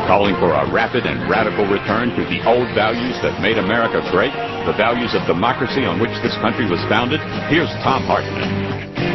calling for a rapid and radical return to the old values that made America great, the values of democracy on which this country was founded. Here's Thom Hartmann.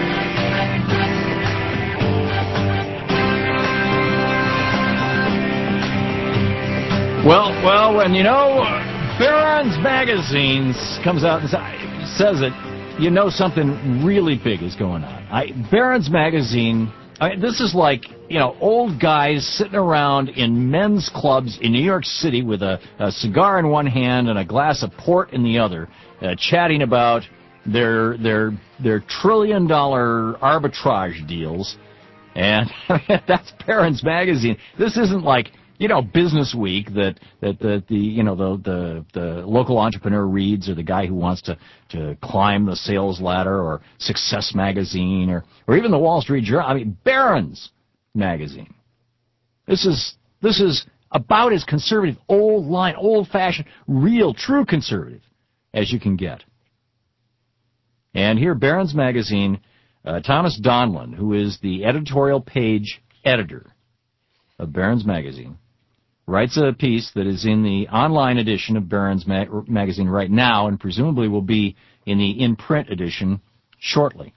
Well, when Barron's Magazine comes out and says it, you know something really big is going on. Barron's Magazine, this is like, old guys sitting around in men's clubs in New York City with a cigar in one hand and a glass of port in the other, chatting about their $1 trillion arbitrage deals. And that's Barron's Magazine. This isn't like Business Week that the local entrepreneur reads, or the guy who wants to climb the sales ladder, or Success Magazine, or even the Wall Street Journal. Barron's Magazine. This is about as conservative, old-fashioned, real, true conservative as you can get. And here, Barron's Magazine, Thomas Donlan, who is the editorial page editor of Barron's Magazine, writes a piece that is in the online edition of Barron's Magazine right now, and presumably will be in the in-print edition shortly.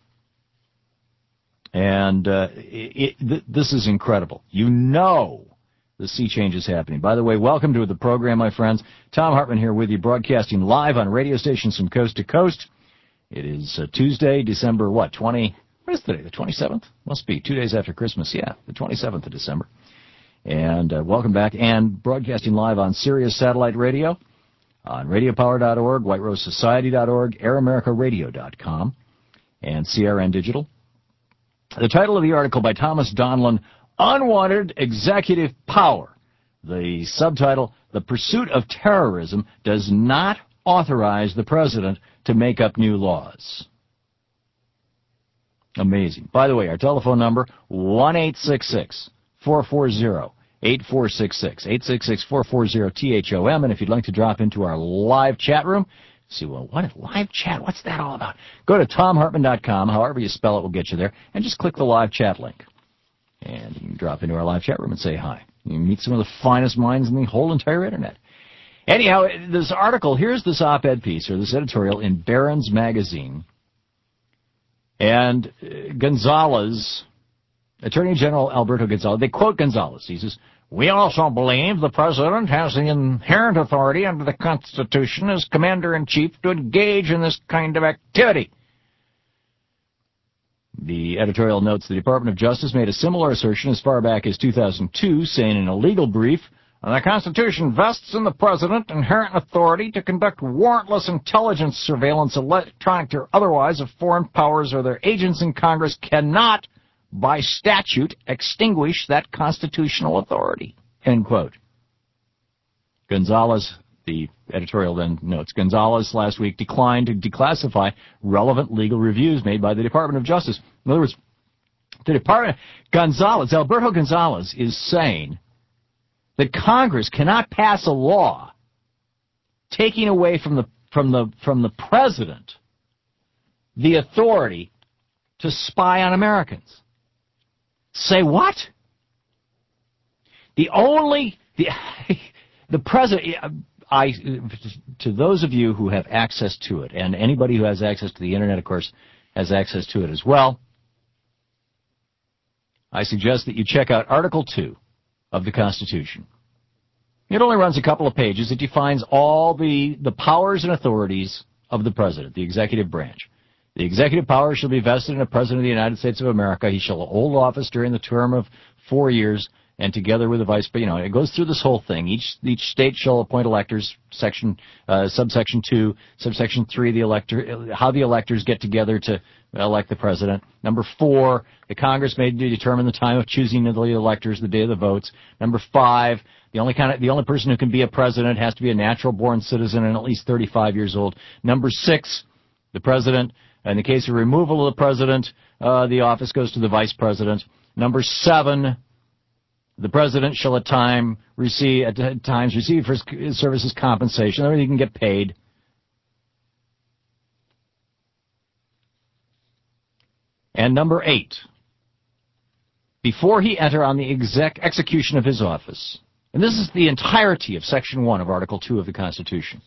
And this is incredible. The sea change is happening. By the way, welcome to the program, my friends. Thom Hartmann here with you, broadcasting live on radio stations from coast to coast. It is Tuesday, December, what is today, the 27th? Must be 2 days after Christmas, the 27th of December. And welcome back, and broadcasting live on Sirius Satellite Radio, on radiopower.org, whiterosesociety.org, airamerica.radio.com, and CRN Digital. The title of the article by Thomas Donlan, Unwanted Executive Power. The subtitle, The Pursuit of Terrorism Does Not Authorize the President to Make Up New Laws. Amazing. By the way, our telephone number, 1-866-440-8466, 866-440-THOM, and if you'd like to drop into our live chat room, what a live chat, what's that all about? Go to ThomHartmann.com, however you spell it will get you there, and just click the live chat link. And you can drop into our live chat room and say hi. You can meet some of the finest minds in the whole entire Internet. Anyhow, this article, here's this op-ed piece, or this editorial in Barron's Magazine, and Gonzalez, Attorney General Alberto Gonzalez, they quote Gonzalez. He says, "We also believe the President has the inherent authority under the Constitution as Commander-in-Chief to engage in this kind of activity." The editorial notes the Department of Justice made a similar assertion as far back as 2002, saying in a legal brief, "The Constitution vests in the President inherent authority to conduct warrantless intelligence surveillance, electronic or otherwise, of foreign powers or their agents in Congress cannot, by statute, extinguish that constitutional authority." End quote. Gonzalez, the editorial then notes, Gonzalez last week declined to declassify relevant legal reviews made by the Department of Justice. In other words, Alberto Gonzalez is saying that Congress cannot pass a law taking away from the President the authority to spy on Americans. Say what? The President, to those of you who have access to it, and anybody who has access to the Internet, of course, has access to it as well, I suggest that you check out Article 2 of the Constitution. It only runs a couple of pages. It defines all the powers and authorities of the President, the executive branch. The executive power shall be vested in a President of the United States of America. He shall hold office during the term of 4 years, and together with the vice, it goes through this whole thing. Each state shall appoint electors, subsection 2, subsection 3, how the electors get together to elect the President. Number 4, the Congress may determine the time of choosing the electors, the day of the votes. Number 5, the only person who can be a president has to be a natural-born citizen and at least 35 years old. Number 6, the President, in the case of removal of the President, the office goes to the Vice President. Number 7, the President shall at times receive for his services compensation, or he can get paid. And number 8, before he enter on the execution of his office, And this is the entirety of Section 1 of Article 2 of the Constitution.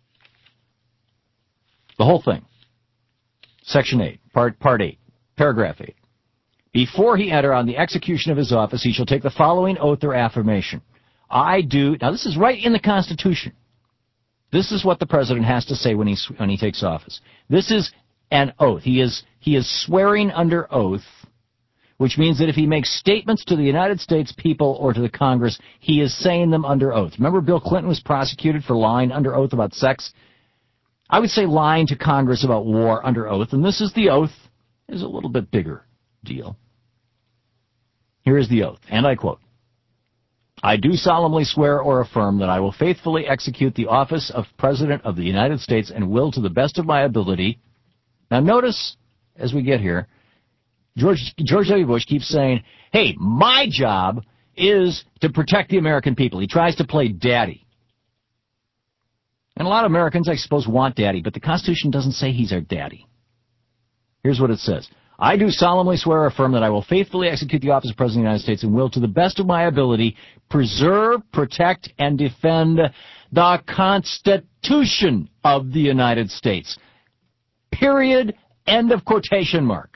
The whole thing. Section 8, Part 8, Paragraph 8. Before he enter on the execution of his office, he shall take the following oath or affirmation. I do... Now, this is right in the Constitution. This is what the president has to say when he takes office. This is an oath. He is swearing under oath, which means that if he makes statements to the United States people or to the Congress, he is saying them under oath. Remember Bill Clinton was prosecuted for lying under oath about sex? I would say lying to Congress about war under oath, and this is the oath. Is a little bit bigger deal. Here is the oath, and I quote, I do solemnly swear or affirm that I will faithfully execute the office of President of the United States and will, to the best of my ability. Now notice, as we get here, George W. Bush keeps saying, hey, my job is to protect the American people. He tries to play daddy. And a lot of Americans, I suppose, want daddy, but the Constitution doesn't say he's our daddy. Here's what it says. I do solemnly swear or affirm that I will faithfully execute the office of President of the United States and will, to the best of my ability, preserve, protect, and defend the Constitution of the United States. Period. End of quotation mark.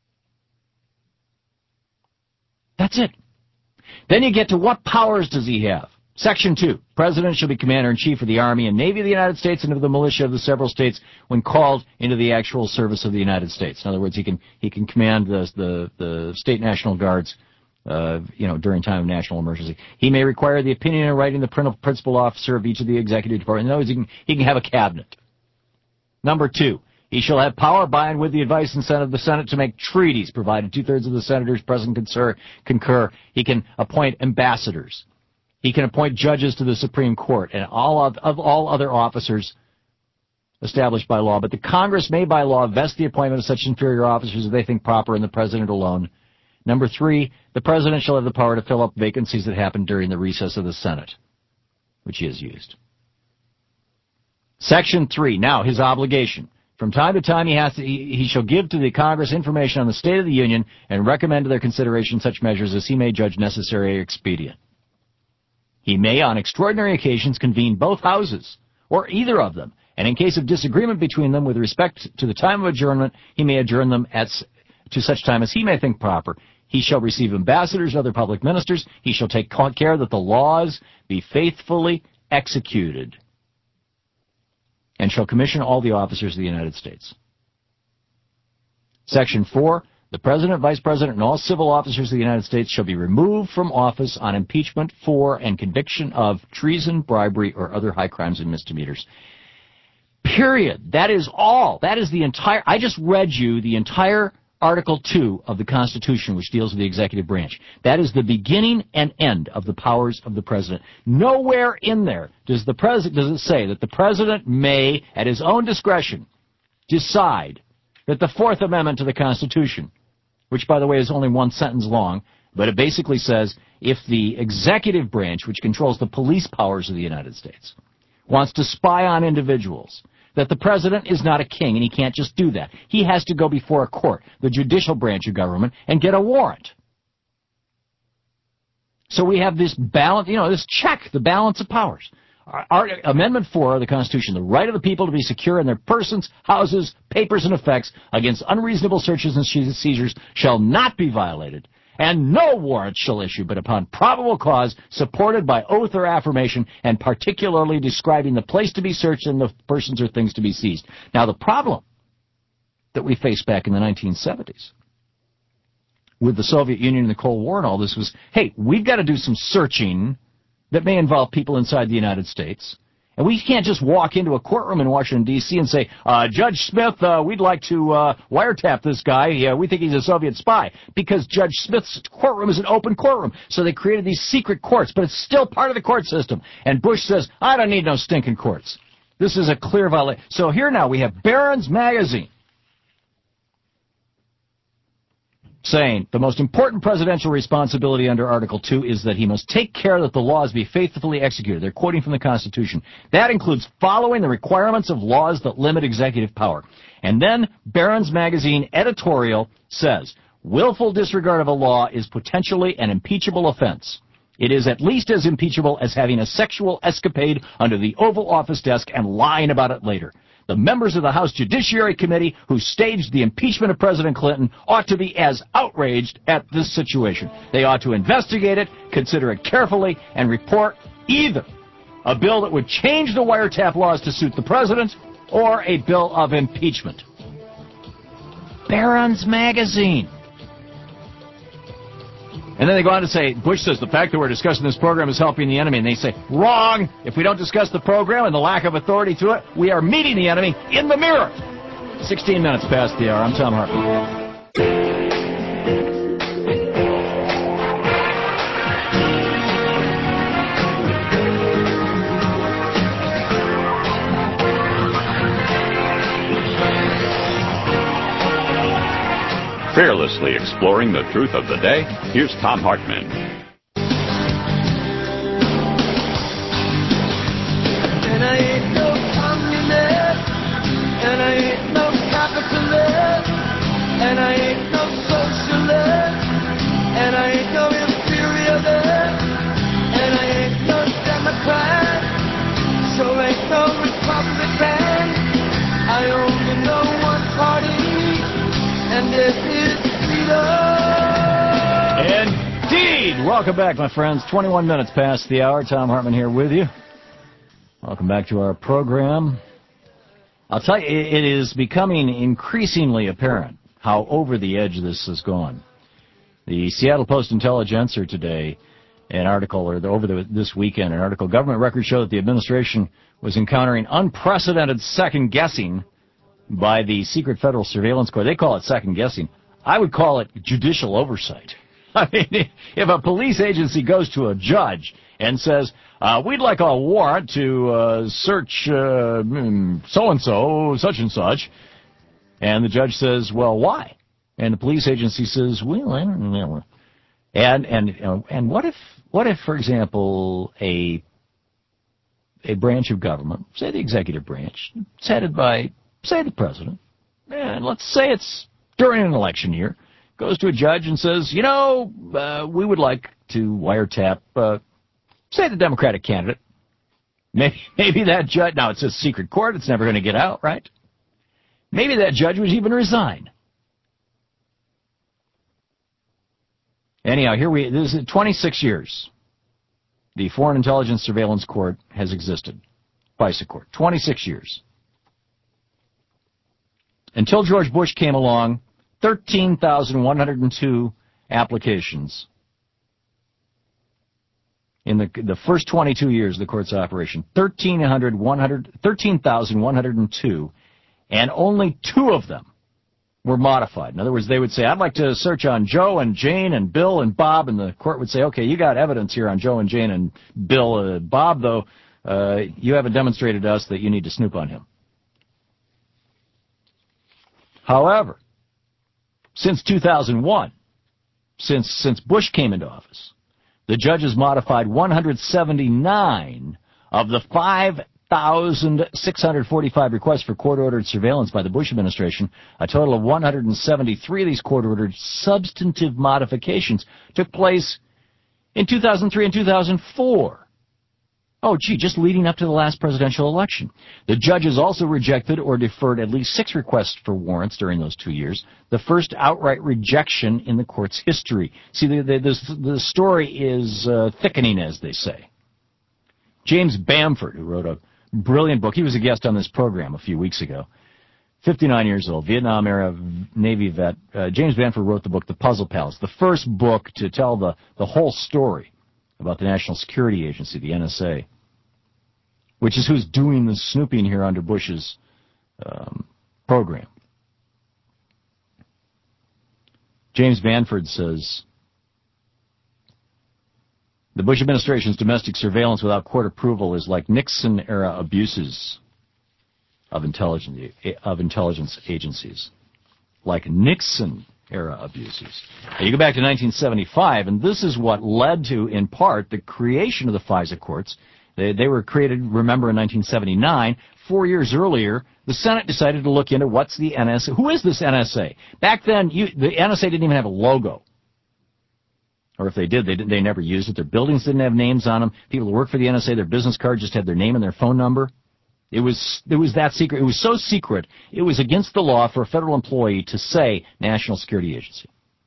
That's it. Then you get to what powers does he have? Section 2, President shall be Commander-in-Chief of the Army and Navy of the United States and of the militia of the several states when called into the actual service of the United States. In other words, he can command the state National Guards, during time of national emergency. He may require the opinion and writing the principal officer of each of the executive departments. In other words, he can have a cabinet. Number 2, he shall have power by and with the advice and consent of the Senate to make treaties, provided 2/3 of the senators present concur. He can appoint ambassadors. He can appoint judges to the Supreme Court and all other officers established by law. But the Congress may by law vest the appointment of such inferior officers as they think proper and the President alone. Number 3, the President shall have the power to fill up vacancies that happen during the recess of the Senate, which he has used. Section 3, now his obligation. From time to time he shall give to the Congress information on the state of the Union and recommend to their consideration such measures as he may judge necessary or expedient. He may, on extraordinary occasions, convene both houses, or either of them, and in case of disagreement between them with respect to the time of adjournment, he may adjourn them to such time as he may think proper. He shall receive ambassadors and other public ministers. He shall take care that the laws be faithfully executed, and shall commission all the officers of the United States. Section 4, the President, Vice President, and all civil officers of the United States shall be removed from office on impeachment for and conviction of treason, bribery, or other high crimes and misdemeanors. Period. That is all. That is the entire... I just read you the entire Article 2 of the Constitution, which deals with the executive branch. That is the beginning and end of the powers of the President. Nowhere in there does it say that the President may, at his own discretion, decide that the Fourth Amendment to the Constitution, which, by the way, is only one sentence long, but it basically says if the executive branch, which controls the police powers of the United States, wants to spy on individuals, that the president is not a king and he can't just do that. He has to go before a court, the judicial branch of government, and get a warrant. So we have this balance, this check, the balance of powers. Amendment 4 of the Constitution, the right of the people to be secure in their persons, houses, papers, and effects against unreasonable searches and seizures shall not be violated, and no warrant shall issue but upon probable cause supported by oath or affirmation and particularly describing the place to be searched and the persons or things to be seized. Now, the problem that we faced back in the 1970s with the Soviet Union and the Cold War and all this was, hey, we've got to do some searching that may involve people inside the United States. And we can't just walk into a courtroom in Washington, D.C. and say, Judge Smith, we'd like to wiretap this guy. We think he's a Soviet spy. Because Judge Smith's courtroom is an open courtroom. So they created these secret courts, but it's still part of the court system. And Bush says, I don't need no stinking courts. This is a clear violation. So here now we have Barron's Magazine saying the most important presidential responsibility under Article 2 is that he must take care that the laws be faithfully executed. They're quoting from the Constitution. That includes following the requirements of laws that limit executive power. And then Barron's Magazine editorial says, willful disregard of a law is potentially an impeachable offense. It is at least as impeachable as having a sexual escapade under the Oval Office desk and lying about it later. The members of the House Judiciary Committee who staged the impeachment of President Clinton ought to be as outraged at this situation. They ought to investigate it, consider it carefully, and report either a bill that would change the wiretap laws to suit the president or a bill of impeachment. Barron's Magazine. And then they go on to say, Bush says the fact that we're discussing this program is helping the enemy. And they say, wrong. If we don't discuss the program and the lack of authority to it, we are meeting the enemy in the mirror. 16 minutes past the hour. I'm Tom Hartman. Fearlessly exploring the truth of the day, here's Tom Hartman. And I ain't no communist, and I ain't no capitalist, and I ain't no socialist, and I ain't no imperialist, and I ain't no Democrat, so ain't no Republican. I only know one party, and it is freedom. Indeed. Welcome back, my friends. 21 minutes past the hour. Tom Hartman here with you. Welcome back to our program. I'll tell you, it is becoming increasingly apparent how over the edge this has gone. The Seattle Post-Intelligencer today, an article, or this weekend, an article, government records show that the administration was encountering unprecedented second-guessing by the Secret Federal Surveillance Corps. They call it second-guessing. I would call it judicial oversight. I mean, if a police agency goes to a judge and says, we'd like a warrant to search so-and-so, such and such, and the judge says, well, why? And the police agency says, well, I don't know. And what if, for example, a branch of government, say the executive branch, it's headed by, say, the president, and let's say it's during an election year, goes to a judge and says, we would like to wiretap, say, the Democratic candidate. Maybe that judge, now it's a secret court, it's never going to get out, right? Maybe that judge would even resign. Anyhow, this is 26 years. The Foreign Intelligence Surveillance Court has existed. FISA Court. 26 years. Until George Bush came along, 13,102 applications in the first 22 years of the court's operation. 13,102, and only 2 of them were modified. In other words, they would say, I'd like to search on Joe and Jane and Bill and Bob, and the court would say, okay, you got evidence here on Joe and Jane and Bill. Bob, though, you haven't demonstrated to us that you need to snoop on him. However, since 2001, since Bush came into office, the judges modified 179 of the 5,645 requests for court-ordered surveillance by the Bush administration. A total of 173 of these court-ordered substantive modifications took place in 2003 and 2004. Oh, gee, just leading up to the last presidential election. The judges also rejected or deferred at least 6 requests for warrants during those 2 years, the first outright rejection in the court's history. See, the story is thickening, as they say. James Bamford, who wrote a brilliant book, he was a guest on this program a few weeks ago, 59 years old, Vietnam-era Navy vet. James Bamford wrote the book, The Puzzle Palace, the first book to tell the whole story about the National Security Agency, the NSA, which is who's doing the snooping here under Bush's program. James Bamford says, the Bush administration's domestic surveillance without court approval is like Nixon-era abuses of intelligence agencies. Like Nixon-era abuses. Now, you go back to 1975, and this is what led to, in part, the creation of the FISA courts. They were created, remember, in 1979. 4 years earlier, the Senate decided to look into what's the NSA. Who is this NSA? Back then, the NSA didn't even have a logo. Or if they did, they never used it. Their buildings didn't have names on them. People who work for the NSA, their business card just had their name and their phone number. It was that secret. It was so secret, it was against the law for a federal employee to say National Security Agency.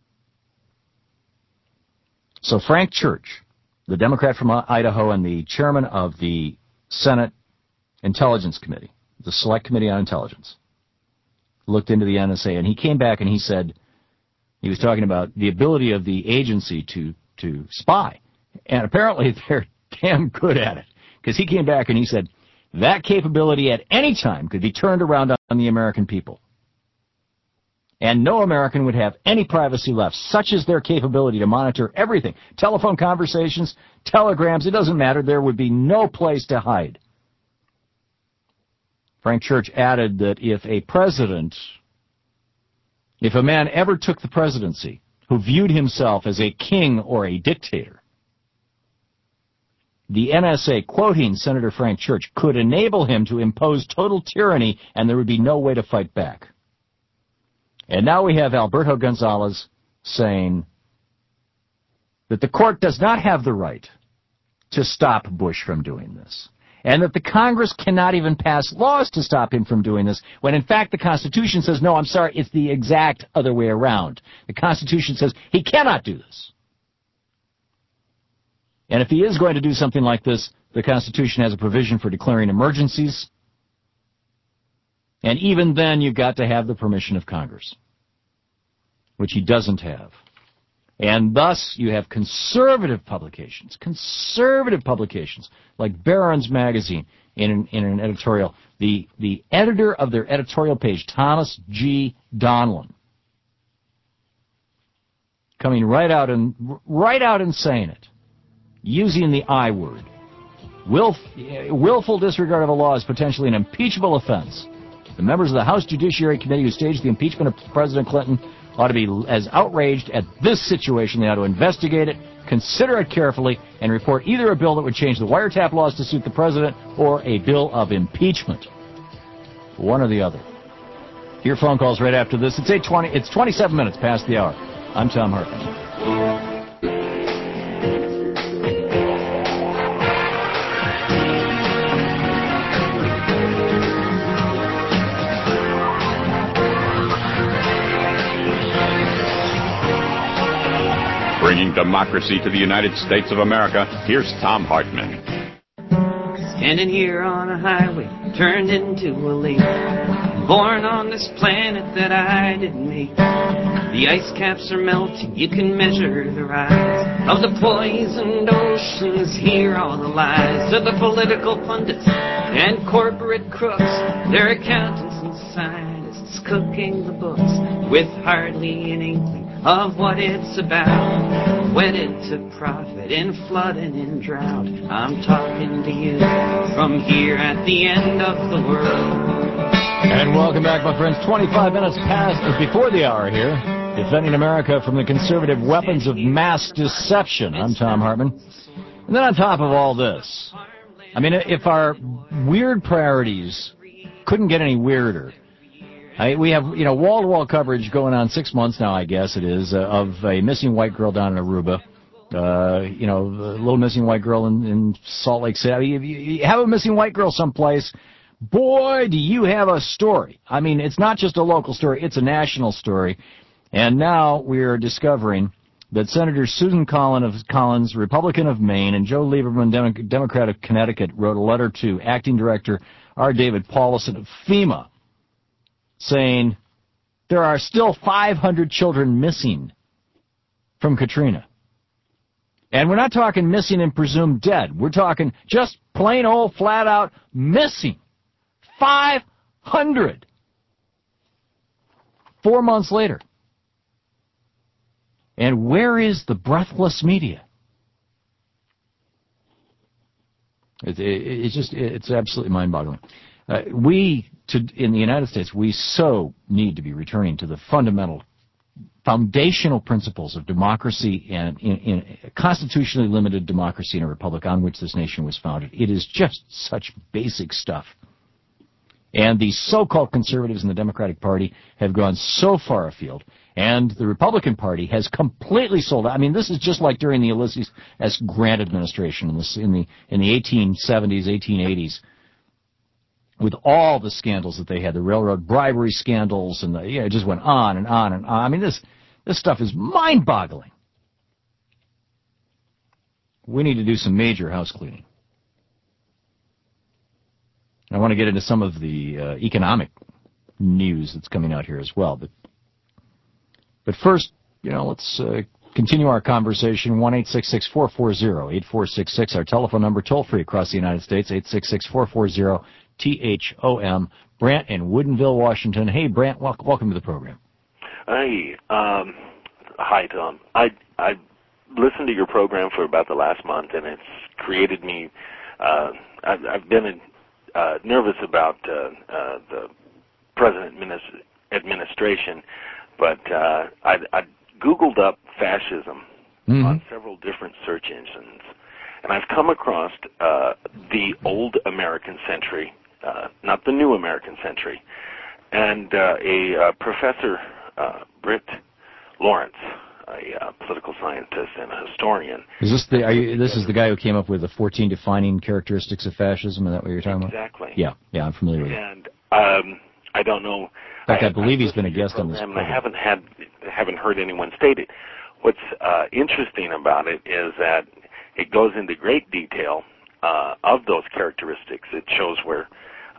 So Frank Church, the Democrat from Idaho and the chairman of the Senate Intelligence Committee, the Select Committee on Intelligence, looked into the NSA, and he came back and he said, he was talking about the ability of the agency to spy. And apparently they're damn good at it. Because he came back and he said, that capability at any time could be turned around on the American people. And no American would have any privacy left. Such is their capability to monitor everything. Telephone conversations, telegrams, it doesn't matter. There would be no place to hide. Frank Church added that if a man ever took the presidency who viewed himself as a king or a dictator, the NSA, quoting Senator Frank Church, could enable him to impose total tyranny and there would be no way to fight back. And now we have Alberto Gonzalez saying that the court does not have the right to stop Bush from doing this, and that the Congress cannot even pass laws to stop him from doing this, when in fact the Constitution says, no, I'm sorry, it's the exact other way around. The Constitution says he cannot do this. And if he is going to do something like this, the Constitution has a provision for declaring emergencies. And even then, you've got to have the permission of Congress, which he doesn't have. And thus, you have conservative publications like Barron's Magazine in an editorial. The editor of their editorial page, Thomas G. Donlan, coming right out and saying it, using the I word. Willful disregard of a law is potentially an impeachable offense. The members of the House Judiciary Committee who staged the impeachment of President Clinton ought to be as outraged at this situation. They ought to investigate it, consider it carefully, and report either a bill that would change the wiretap laws to suit the president or a bill of impeachment. One or the other. Your phone calls right after this. It's 8:20. It's 27 minutes past the hour. I'm Tom Hartman. Bringing democracy to the United States of America, here's Tom Hartman. Standing here on a highway, turned into a lake, born on this planet that I didn't make. The ice caps are melting, you can measure the rise of the poisoned oceans, hear all the lies of the political pundits and corporate crooks, their accountants and scientists cooking the books with hardly an inkling of what it's about, wedded to profit in flood and in drought. I'm talking to you from here at the end of the world. And welcome back, my friends. 25 minutes before the hour here, defending America from the conservative weapons of mass deception. I'm Tom Hartman. And then on top of all this, I mean, if our weird priorities couldn't get any weirder, we have, wall-to-wall coverage going on 6 months now, I guess it is, of a missing white girl down in Aruba. The little missing white girl in Salt Lake City. You have a missing white girl someplace, boy, do you have a story. I mean, it's not just a local story, it's a national story. And now we're discovering that Senator Susan Collins, Republican of Maine, and Joe Lieberman, Democrat of Connecticut, wrote a letter to Acting Director R. David Paulison of FEMA, saying there are still 500 children missing from Katrina. And we're not talking missing and presumed dead. We're talking just plain old, flat out missing. 500. 4 months later. And where is the breathless media? It's absolutely mind-boggling. In the United States, we so need to be returning to the foundational principles of democracy and in a constitutionally limited democracy in a republic on which this nation was founded. It is just such basic stuff. And the so-called conservatives in the Democratic Party have gone so far afield, And the Republican Party has completely sold out. I mean, this is just like during the Ulysses S. Grant administration in the 1870s, 1880s, with all the scandals that they had, the railroad bribery scandals, and it just went on and on and on. I mean, this stuff is mind-boggling. We need to do some major house cleaning. I want to get into some of the economic news that's coming out here as well. But first, let's continue our conversation. 1-866-440-8466, our telephone number, toll-free across the United States, 866-440-THOM. Brant in Woodinville, Washington. Hey, Brant, welcome to the program. Hey, hi, Tom. I listened to your program for about the last month, and it's created me. I've been nervous about the President administration, but I Googled up fascism on several different search engines, and I've come across the old American century, not the new American century, and a Professor Britt Lawrence, a political scientist and a historian. Is this this is the guy who came up with the 14 defining characteristics of fascism? Is that what you're talking exactly. about? Exactly. Yeah, I'm familiar with it. And I don't know. In fact, I believe he's been a guest on this program. I haven't heard anyone state it. What's interesting about it is that it goes into great detail of those characteristics. It shows where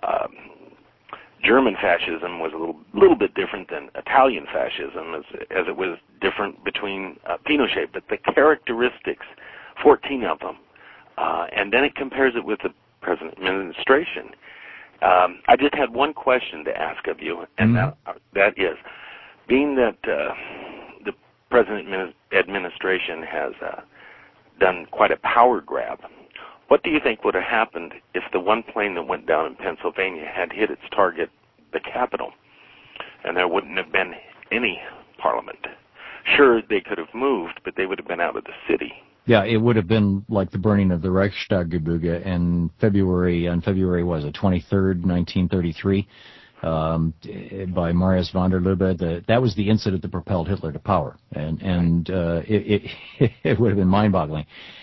German fascism was a little bit different than Italian fascism, as it was different between Pinochet. But the characteristics, 14 of them, and then it compares it with the present administration. I just had one question to ask of you, and that is, being that the present administration has done quite a power grab, what do you think would have happened if the one plane that went down in Pennsylvania had hit its target, the Capitol, and there wouldn't have been any parliament? Sure, they could have moved, but they would have been out of the city. Yeah, it would have been like the burning of the Reichstaggebäude on February 23rd, 1933, by Marius von der Lubbe. That was the incident that propelled Hitler to power, and it would have been mind-boggling.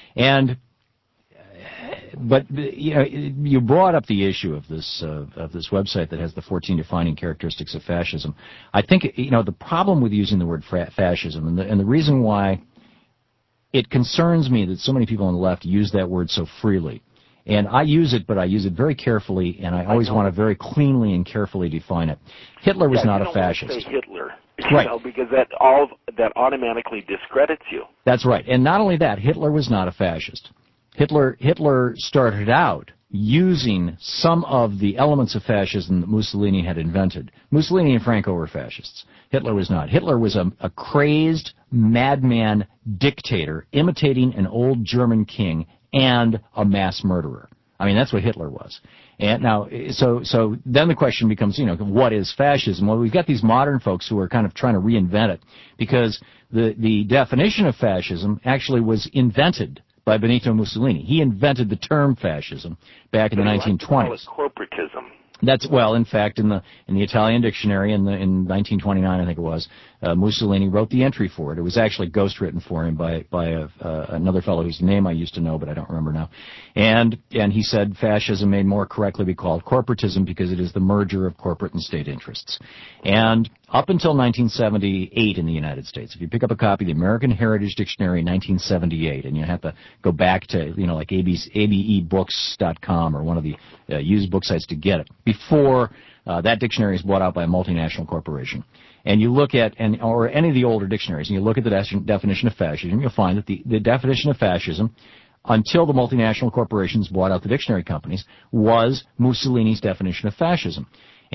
But you brought up the issue of this website that has the 14 defining characteristics of fascism. I think the problem with using the word fascism, and the reason why it concerns me that so many people on the left use that word so freely. And I use it, but I use it very carefully, and I always want to very cleanly and carefully define it. Hitler was not a fascist. Say Hitler, right? Because that automatically discredits you. That's right. And not only that, Hitler was not a fascist. Hitler started out using some of the elements of fascism that Mussolini had invented. Mussolini and Franco were fascists. Hitler was not. Hitler was a crazed, madman dictator imitating an old German king and a mass murderer. I mean, that's what Hitler was. And now, so then the question becomes, what is fascism? Well, we've got these modern folks who are kind of trying to reinvent it, because the definition of fascism actually was invented by Benito Mussolini. He invented the term fascism back in the 1920s. Call it corporatism. That's, well, in fact, in the Italian dictionary in 1929, I think it was, Mussolini wrote the entry for it. It was actually ghostwritten for him by another fellow whose name I used to know, but I don't remember now. And he said fascism may more correctly be called corporatism because it is the merger of corporate and state interests. And up until 1978 in the United States, if you pick up a copy of the American Heritage Dictionary in 1978, and you have to go back to, like abebooks.com or one of the used book sites to get it, before that dictionary is bought out by a multinational corporation. And you look at, or any of the older dictionaries, and you look at the definition of fascism, you'll find that the definition of fascism, until the multinational corporations bought out the dictionary companies, was Mussolini's definition of fascism,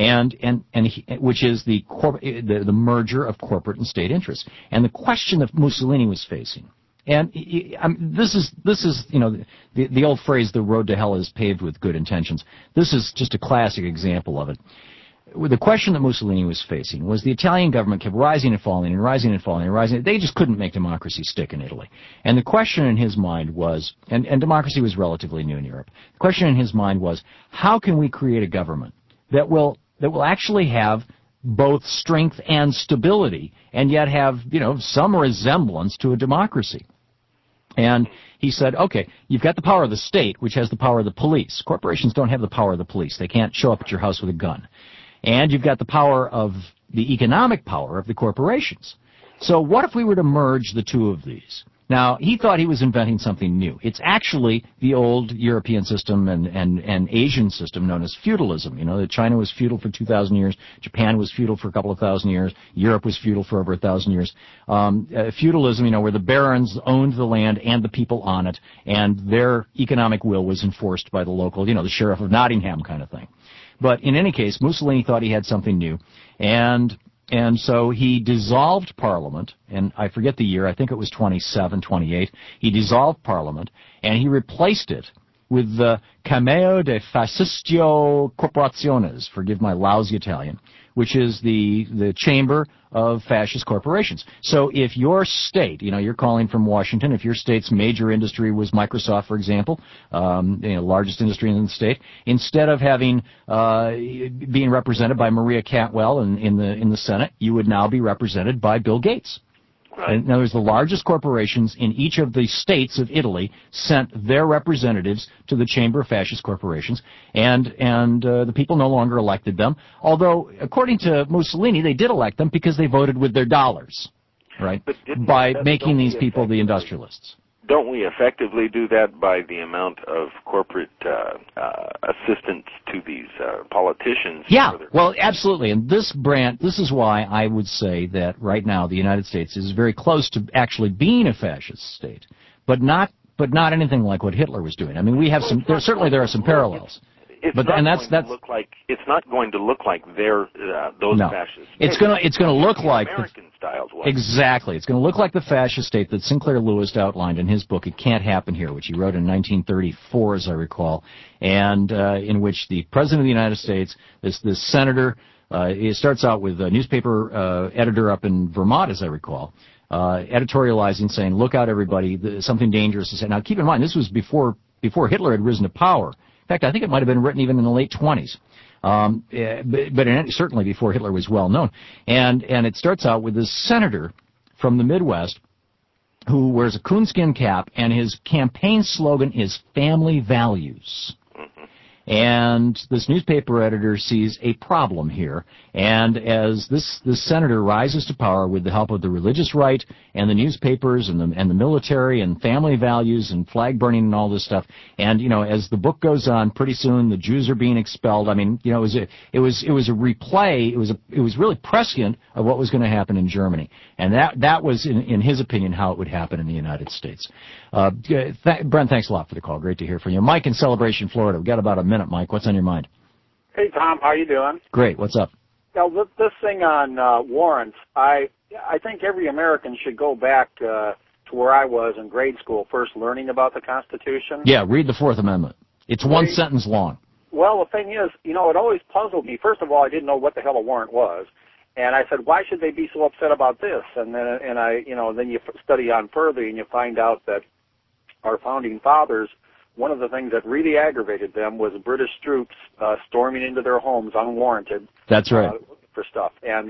which is the merger of corporate and state interests. And the question that Mussolini was facing, and this is the old phrase, the road to hell is paved with good intentions. This is just a classic example of it. The question that Mussolini was facing was the Italian government kept rising and falling and rising and falling and rising. They just couldn't make democracy stick in Italy. And the question in his mind was, and democracy was relatively new in Europe, the question in his mind was, how can we create a government that will actually have both strength and stability, and yet have, some resemblance to a democracy. And he said, okay, you've got the power of the state, which has the power of the police. Corporations don't have the power of the police. They can't show up at your house with a gun. And you've got the power of the economic power of the corporations. So what if we were to merge the two of these? Now, he thought he was inventing something new. It's actually the old European system and Asian system known as feudalism. That China was feudal for 2,000 years, Japan was feudal for a couple of thousand years, Europe was feudal for over 1,000 years. Feudalism, where the barons owned the land and the people on it, and their economic will was enforced by the local, the sheriff of Nottingham kind of thing. But in any case, Mussolini thought he had something new, and so he dissolved Parliament, and I forget the year, I think it was 27, 28. He dissolved Parliament, and he replaced it with the Cameo de Fascistio Corporaciones, forgive my lousy Italian, which is the chamber of fascist corporations. So if your state, you're calling from Washington, if your state's major industry was Microsoft, for example, largest industry in the state, instead of having being represented by Maria Cantwell in the Senate, you would now be represented by Bill Gates. Right. In other words, the largest corporations in each of the states of Italy sent their representatives to the Chamber of Fascist Corporations, and the people no longer elected them. Although, according to Mussolini, they did elect them because they voted with their dollars, right? By making these people the industrialists. Don't we effectively do that by the amount of corporate assistance to these politicians? Yeah, well, absolutely. And this is why I would say that right now the United States is very close to actually being a fascist state, but not anything like what Hitler was doing. I mean, we have some. There are some parallels. It's not going to look like those fascists. It's going to look like American styles. Exactly. It's going to look like the fascist state that Sinclair Lewis outlined in his book "It Can't Happen Here," which he wrote in 1934, as I recall, and in which the president of the United States, this senator, it starts out with a newspaper editor up in Vermont, as I recall, editorializing, saying, "Look out, everybody! Something dangerous is." Now, keep in mind, this was before Hitler had risen to power. In fact, I think it might have been written even in the late 20s, but certainly before Hitler was well known. And it starts out with this senator from the Midwest who wears a coonskin cap, and his campaign slogan is "Family Values." And this newspaper editor sees a problem here, and as this senator rises to power with the help of the religious right and the newspapers and the military and family values and flag burning and all this stuff, and as the book goes on, pretty soon the Jews are being expelled. I mean, it was a replay. It was really prescient of what was going to happen in Germany, and that was in his opinion how it would happen in the United States. Brent, thanks a lot for the call. Great to hear from you. Mike in Celebration, Florida. We've got about a minute. Mike, what's on your mind? Hey, Tom, how you doing? Great. What's up? Now, this thing on warrants, I think every American should go back to where I was in grade school, first learning about the Constitution. Yeah, read the Fourth Amendment. It's one sentence long. Well, the thing is, it always puzzled me. First of all, I didn't know what the hell a warrant was. And I said, why should they be so upset about this? And then then you study on further and you find out that our founding fathers, one of the things that really aggravated them was British troops storming into their homes unwarranted. That's right. For stuff, and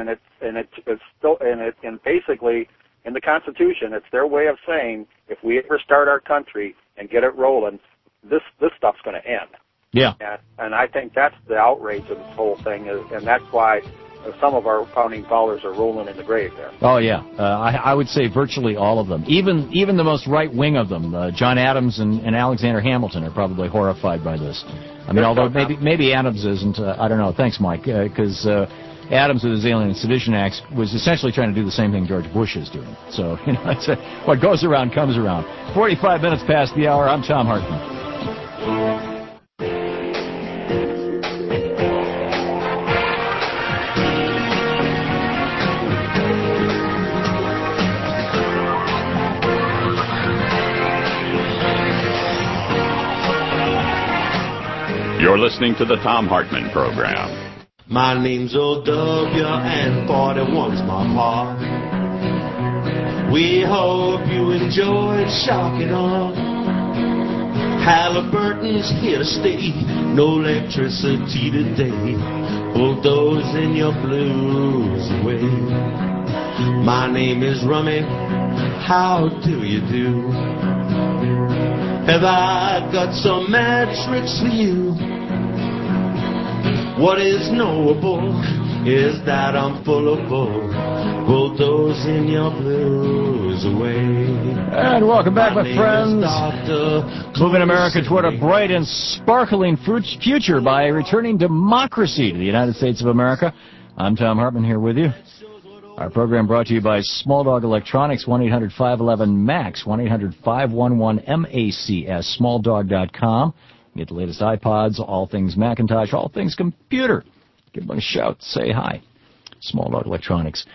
basically in the Constitution, it's their way of saying if we ever start our country and get it rolling, this stuff's going to end. Yeah. And I think that's the outrage of this whole thing, and that's why some of our founding fathers are rolling in the grave there. Oh, yeah. I would say virtually all of them. Even the most right-wing of them, John Adams and Alexander Hamilton are probably horrified by this. I mean, although maybe Adams isn't. I don't know. Thanks, Mike, because Adams with his Alien and Sedition Acts was essentially trying to do the same thing George Bush is doing. So, it's what goes around comes around. 45 minutes past the hour. I'm Tom Hartman. You're listening to the Tom Hartman Program. My name's O.W. and 41's my pa. We hope you enjoyed Shocking On. Halliburton's here to stay. No electricity today. bulldozing your blues away. My name is Rummy, how do you do? Have I got some mad tricks for you? What is knowable is that I'm full of bull, bulldozing your blues away. And welcome back, my friends. Moving America toward a bright and sparkling future by returning democracy to the United States of America. I'm Tom Hartman here with you. Our program brought to you by Small Dog Electronics, 1-800-511-MAX, 1-800-511-MACS, smalldog.com. Get the latest iPods, all things Macintosh, all things computer. Give them a shout. Say hi. Small Dog Electronics.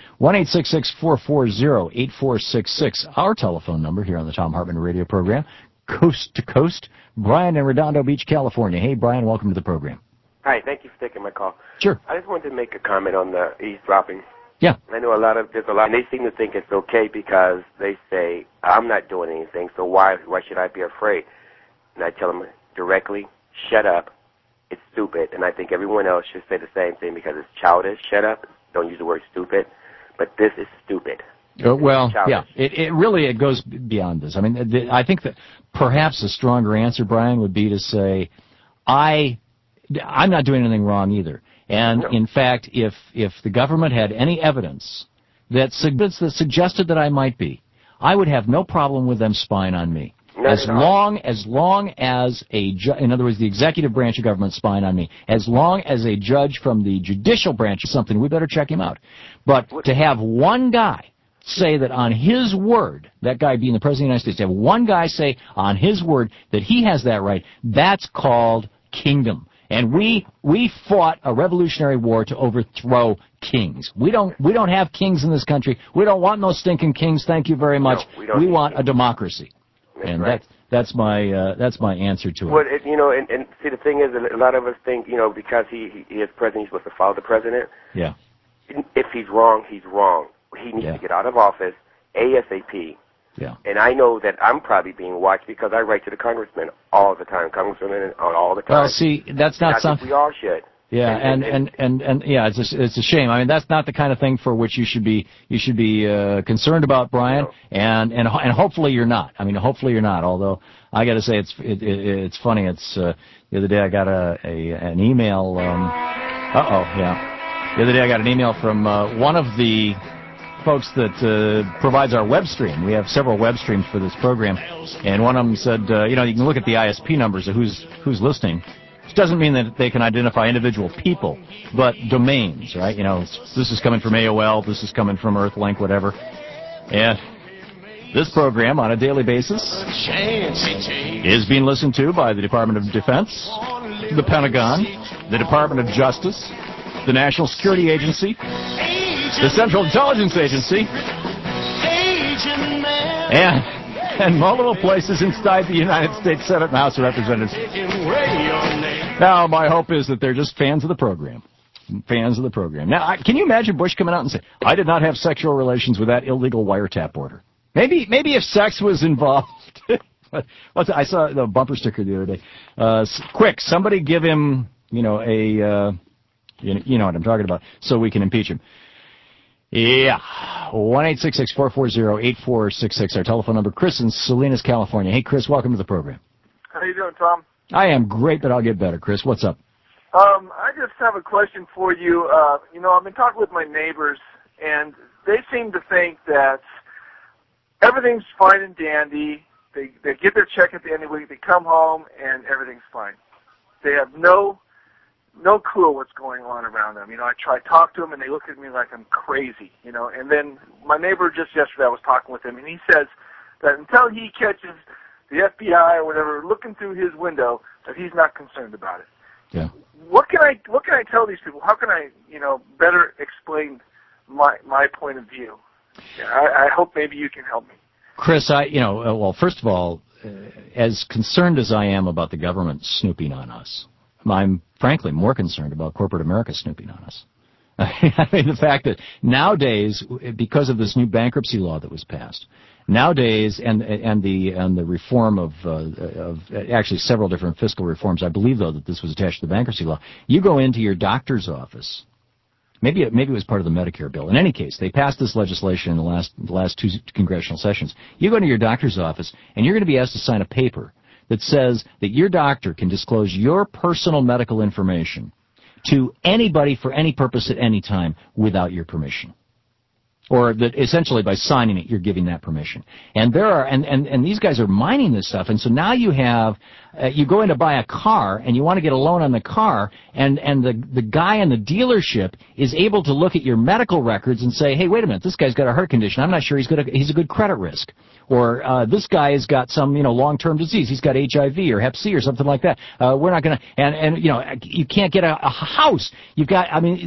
1-866-440-8466. Our telephone number here on the Tom Hartman radio program. Coast to coast. Brian in Redondo Beach, California. Hey, Brian, welcome to the program. Hi, thank you for taking my call. Sure. I just wanted to make a comment on the eavesdropping. Yeah. I know there's a lot, and they seem to think it's okay because they say, I'm not doing anything, so why should I be afraid? And I tell them directly, shut up. It's stupid, and I think everyone else should say the same thing because it's childish. Shut up. Don't use the word stupid, but this is stupid. Well, yeah, it goes beyond this. I mean, I think that perhaps a stronger answer, Brian, would be to say, I'm not doing anything wrong either. And, in fact, if the government had any evidence that suggested that I might be, I would have no problem with them spying on me. As long as in other words, the executive branch of government spying on me, as long as a judge from the judicial branch is something, we better check him out. But to have one guy say that on his word, that guy being the President of the United States, to have one guy say on his word that he has that right, that's called kingdom. And we fought a revolutionary war to overthrow kings. We don't have kings in this country. We don't want no stinking kings. Thank you very much. No, we want a democracy. That's and right. that's my answer to it. Well, and see, the thing is, a lot of us think, because he is president, he's supposed to follow the president. Yeah. If he's wrong, he's wrong. He needs to get out of office ASAP. Yeah. And I know that I'm probably being watched because I write to the congressman all the time, congresswomen all the time. Well, see, that's not something. We all should. Yeah, and yeah, it's a shame. I mean, that's not the kind of thing for which you should be concerned about, Brian. No. And hopefully you're not. I mean, hopefully you're not. Although I got to say, it's funny. It's the other day I got an email. The other day I got an email from one of the folks that provides our web stream. We have several web streams for this program, and one of them said, you can look at the ISP numbers of who's listening. Which doesn't mean that they can identify individual people, but domains, right? This is coming from AOL, this is coming from Earthlink, whatever. And this program, on a daily basis, is being listened to by the Department of Defense, the Pentagon, the Department of Justice, the National Security Agency, the Central Intelligence Agency, and multiple places inside the United States Senate and House of Representatives. Now, my hope is that they're just fans of the program. Fans of the program. Now, can you imagine Bush coming out and saying, I did not have sexual relations with that illegal wiretap order? Maybe if sex was involved. I saw the bumper sticker the other day. Quick, somebody give him, you know what I'm talking about, so we can impeach him. Yeah, 1-866-440-8466, our telephone number. Chris in Salinas, California. Hey, Chris, welcome to the program. How you doing, Tom? I am great, but I'll get better. Chris, what's up? I just have a question for you. I've been talking with my neighbors, and they seem to think that everything's fine and dandy. They get their check at the end of the week, they come home, and everything's fine. They have no clue what's going on around them. I try to talk to them, and they look at me like I'm crazy, And then my neighbor just yesterday, I was talking with him, and he says that until he catches the FBI or whatever looking through his window, that he's not concerned about it. Yeah. What can I tell these people? How can I, better explain my point of view? I hope maybe you can help me. Chris, well, first of all, as concerned as I am about the government snooping on us, I'm frankly more concerned about corporate America snooping on us. I mean, the fact that nowadays, because of this new bankruptcy law that was passed, Nowadays, and the reform of actually several different fiscal reforms. I believe though that this was attached to the bankruptcy law. You go into your doctor's office. Maybe it was part of the Medicare bill. In any case, they passed this legislation in the last two congressional sessions. You go into your doctor's office, and you're going to be asked to sign a paper that says that your doctor can disclose your personal medical information to anybody for any purpose at any time without your permission. Or that essentially by signing it, you're giving that permission. And there are, and these guys are mining this stuff. And so now you have, you go in to buy a car and you want to get a loan on the car, and the guy in the dealership is able to look at your medical records and say, hey, wait a minute, this guy's got a heart condition. I'm not sure he's a good credit risk. Or this guy has got some, long-term disease. He's got HIV or Hep C or something like that. We're not going to, and you can't get a house. You've got,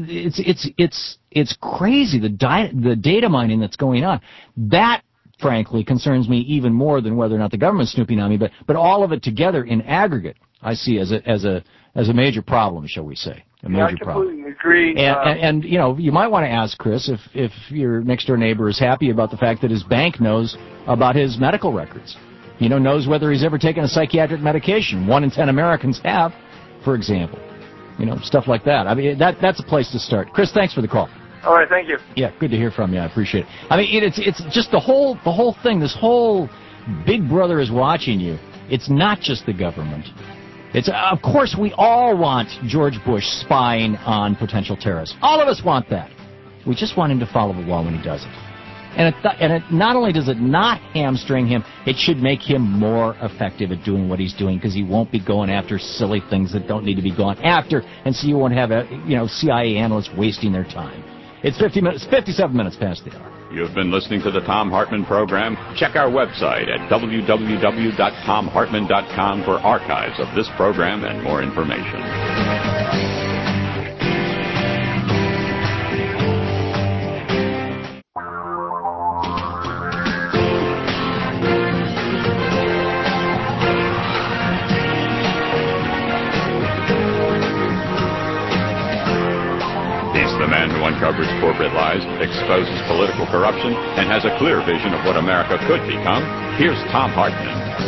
it's crazy, the data mining that's going on. That, frankly, concerns me even more than whether or not the government's snooping on me, but all of it together in aggregate, I see as a major problem, shall we say. A major problem. I completely agree. And you might want to ask Chris if your next door neighbor is happy about the fact that his bank knows about his medical records. Knows whether he's ever taken a psychiatric medication. 1 in 10 Americans have, for example. Stuff like that. That's a place to start. Chris, thanks for the call. All right, thank you. Yeah, good to hear from you. I appreciate it. It's just the whole thing. This whole Big Brother is watching you. It's not just the government. It's of course we all want George Bush spying on potential terrorists. All of us want that. We just want him to follow the law when he does it. And it not only does it not hamstring him, it should make him more effective at doing what he's doing, because he won't be going after silly things that don't need to be gone after, and so you won't have CIA analysts wasting their time. It's 57 minutes past the hour. You've been listening to the Thom Hartmann program. Check our website at www.thomhartmann.com for archives of this program and more information. The man who uncovers corporate lies, exposes political corruption, and has a clear vision of what America could become. Here's Thom Hartmann.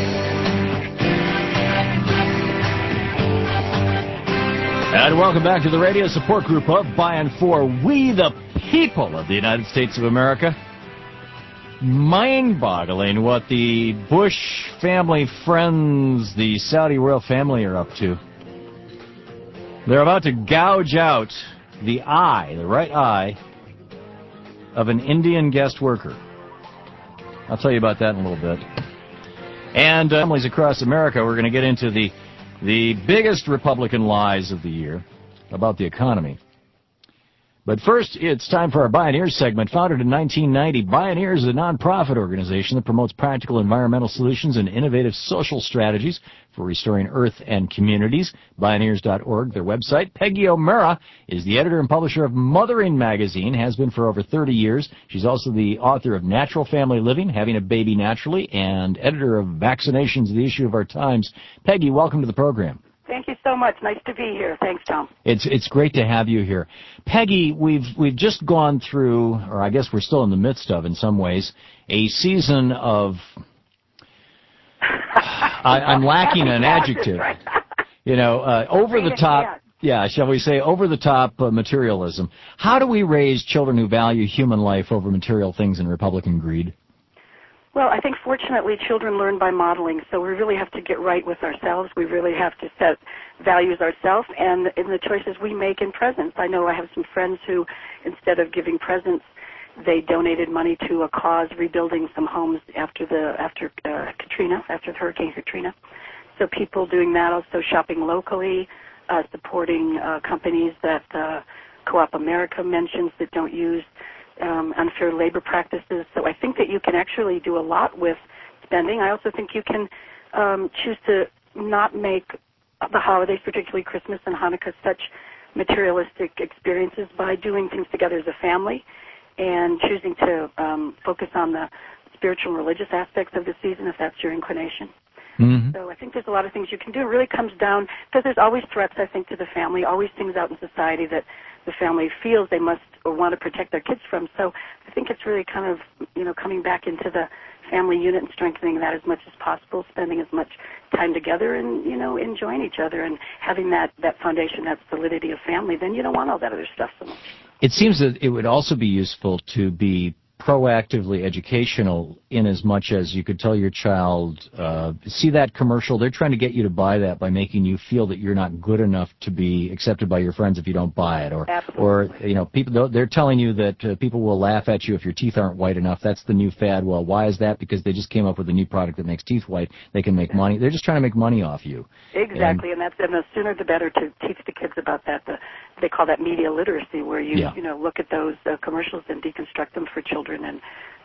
And welcome back to the radio support group of, by, and for we the people of the United States of America. Mind-boggling what the Bush family friends, the Saudi royal family, are up to. They're about to gouge out the right eye of an Indian guest worker. I'll tell you about that in a little bit. And families across America, we're going to get into the biggest Republican lies of the year about the economy. But first, it's time for our Bioneers segment. Founded in 1990, Bioneers is a nonprofit organization that promotes practical environmental solutions and innovative social strategies for restoring Earth and communities. Bioneers.org, their website. Peggy O'Meara is the editor and publisher of Mothering Magazine, has been for over 30 years. She's also the author of Natural Family Living, Having a Baby Naturally, and editor of Vaccinations, the Issue of Our Times. Peggy, welcome to the program. Thank you so much. Nice to be here. Thanks, Tom. It's great to have you here. Peggy, we've just gone through, or I guess we're still in the midst of, in some ways, a season of I'm lacking an adjective. Right? Over the top. Yeah, shall we say over the top materialism. How do we raise children who value human life over material things and Republican greed? Well, I think fortunately children learn by modeling, so we really have to get right with ourselves. We really have to set values ourselves and in the choices we make in presents. I know I have some friends who, instead of giving presents, they donated money to a cause rebuilding some homes after Hurricane Katrina. So people doing that, also shopping locally, supporting companies that Co-op America mentions that don't use unfair labor practices. So I think that you can actually do a lot with spending. I also think you can choose to not make the holidays, particularly Christmas and Hanukkah, such materialistic experiences by doing things together as a family and choosing to focus on the spiritual and religious aspects of the season if that's your inclination. Mm-hmm. So I think there's a lot of things you can do. It really comes down, because there's always threats, I think, to the family, always things out in society that the family feels they must or want to protect their kids from. So I think it's really kind of, coming back into the family unit and strengthening that as much as possible, spending as much time together and, enjoying each other and having that foundation, that solidity of family. Then you don't want all that other stuff so much. It seems that it would also be useful to be proactively educational in as much as you could tell your child, see that commercial, they're trying to get you to buy that by making you feel that you're not good enough to be accepted by your friends if you don't buy it, or people, they're telling you that people will laugh at you if your teeth aren't white enough. That's the new fad. Well, why is that? Because they just came up with a new product that makes teeth white. They can make money. They're just trying to make money off you. Exactly, and the sooner the better to teach the kids about that. They call that media literacy, where you look at those commercials and deconstruct them for children. And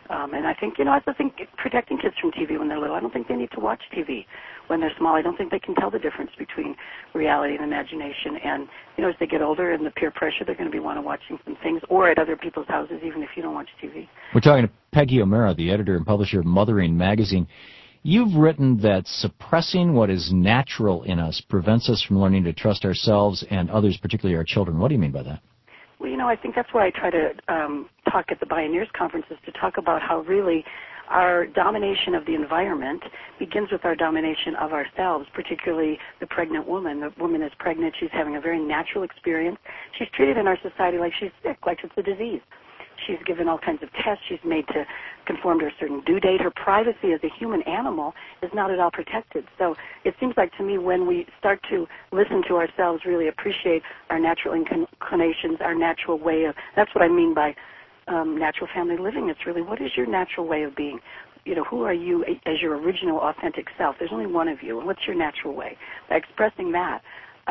I think, I also think protecting kids from TV when they're little. I don't think they need to watch TV when they're small. I don't think they can tell the difference between reality and imagination. And, as they get older and the peer pressure, they're going to be watching some things, or at other people's houses, even if you don't watch TV. We're talking to Peggy O'Mara, the editor and publisher of Mothering Magazine. You've written that suppressing what is natural in us prevents us from learning to trust ourselves and others, particularly our children. What do you mean by that? Well, I think that's why I try to talk at the Bioneers conferences, to talk about how really our domination of the environment begins with our domination of ourselves, particularly the pregnant woman. The woman is pregnant. She's having a very natural experience. She's treated in our society like she's sick, like it's a disease. She's given all kinds of tests. She's made to conform to a certain due date. Her privacy as a human animal is not at all protected. So it seems like to me when we start to listen to ourselves, really appreciate our natural inclinations, our natural way of, that's what I mean by natural family living. It's really, what is your natural way of being? Who are you as your original authentic self? There's only one of you, and what's your natural way? By expressing that,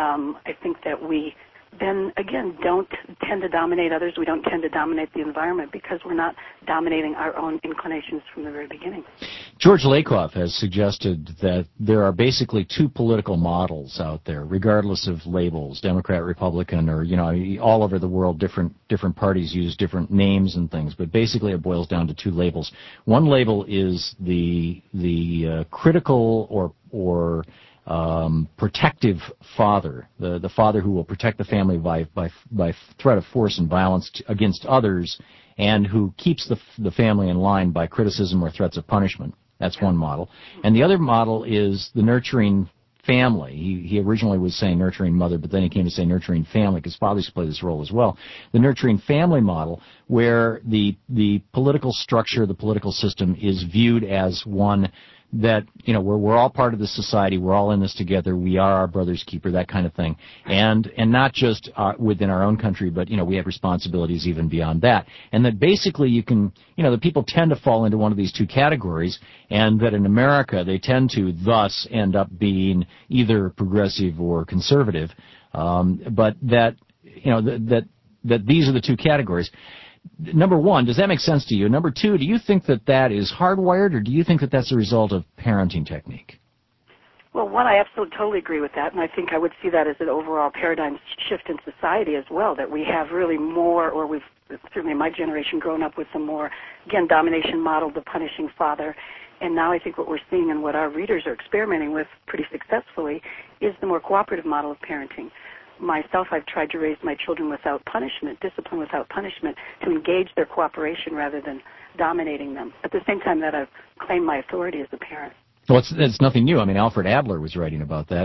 I think that we then, again, don't tend to dominate others. We don't tend to dominate the environment because we're not dominating our own inclinations from the very beginning. George Lakoff has suggested that there are basically two political models out there, regardless of labels, Democrat, Republican, or, all over the world, different parties use different names and things, but basically it boils down to two labels. One label is the critical or protective father, the father who will protect the family by threat of force and violence against others, and who keeps the family in line by criticism or threats of punishment. That's one model. And the other model is the nurturing family. He originally was saying nurturing mother, but then he came to say nurturing family, because fathers play this role as well. The nurturing family model, where the political structure, the political system is viewed as one that, where we're all part of the society, we're all in this together, we are our brother's keeper, that kind of thing. And not just within our own country, but, we have responsibilities even beyond that. And that basically you can, the people tend to fall into one of these two categories, and that in America they tend to thus end up being either progressive or conservative, but that, that these are the two categories. Number one, does that make sense to you? Number two, do you think that is hardwired, or do you think that that's a result of parenting technique? Well, one, I absolutely totally agree with that, and I think I would see that as an overall paradigm shift in society as well, that we have really more, or we've, certainly in my generation, grown up with some more, again, domination model, the punishing father. And now I think what we're seeing and what our readers are experimenting with pretty successfully is the more cooperative model of parenting. Myself, I've tried to raise my children without punishment, discipline without punishment, to engage their cooperation rather than dominating them. At the same time that I've claimed my authority as a parent. Well, it's nothing new. I mean, Alfred Adler was writing about that,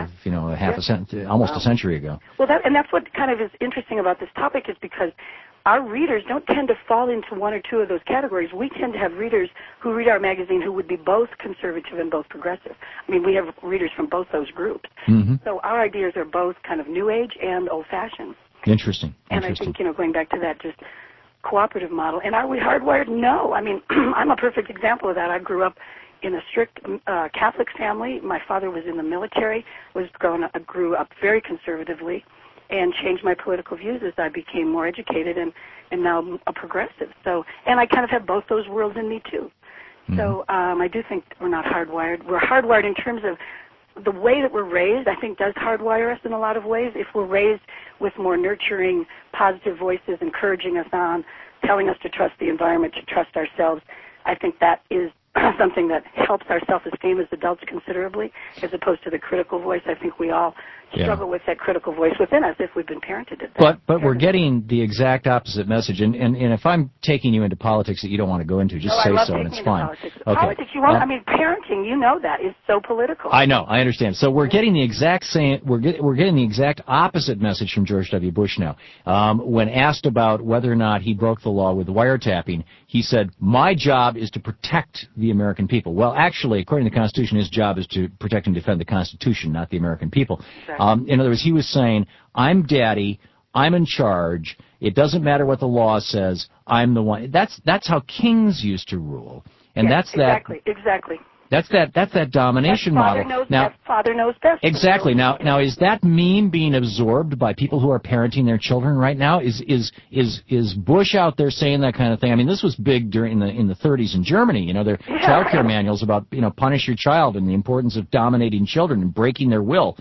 almost a century ago. Well, that's what kind of is interesting about this topic, is because our readers don't tend to fall into one or two of those categories. We tend to have readers who read our magazine who would be both conservative and both progressive. I mean, we have readers from both those groups. Mm-hmm. So our ideas are both kind of new age and old-fashioned. Interesting. And I think, going back to that just cooperative model. And are we hardwired? No. I mean, I'm a perfect example of that. I grew up in a strict Catholic family. My father was in the military, grew up very conservatively, and changed my political views as I became more educated and now a progressive. So, and I kind of have both those worlds in me too. Mm-hmm. So I do think we're not hardwired. We're hardwired in terms of the way that we're raised, I think, does hardwire us in a lot of ways. If we're raised with more nurturing, positive voices, encouraging us on, telling us to trust the environment, to trust ourselves, I think that is something that helps our self-esteem as adults considerably, as opposed to the critical voice. I think we all struggle with that critical voice within us if we've been parented at that. But we're getting the exact opposite message. And if I'm taking you into politics that you don't want to go into, just say so, and it's fine. Politics. Okay. Politics, you want? I mean, parenting, you know that is so political. I know, I understand. So we're getting the exact same. We're getting the exact opposite message from George W. Bush now. When asked about whether or not he broke the law with wiretapping, he said, "My job is to protect the American people." Well, actually, according to the Constitution, his job is to protect and defend the Constitution, not the American people. Exactly. In other words, he was saying, "I'm daddy. I'm in charge. It doesn't matter what the law says. I'm the one." That's how kings used to rule, and that's exactly. That's that domination model. Father knows best. Exactly. Now, is that meme being absorbed by people who are parenting their children right now? Is Bush out there saying that kind of thing? I mean, this was big in the 30s in Germany. You know, their child care manuals about, you know, punish your child and the importance of dominating children and breaking their will.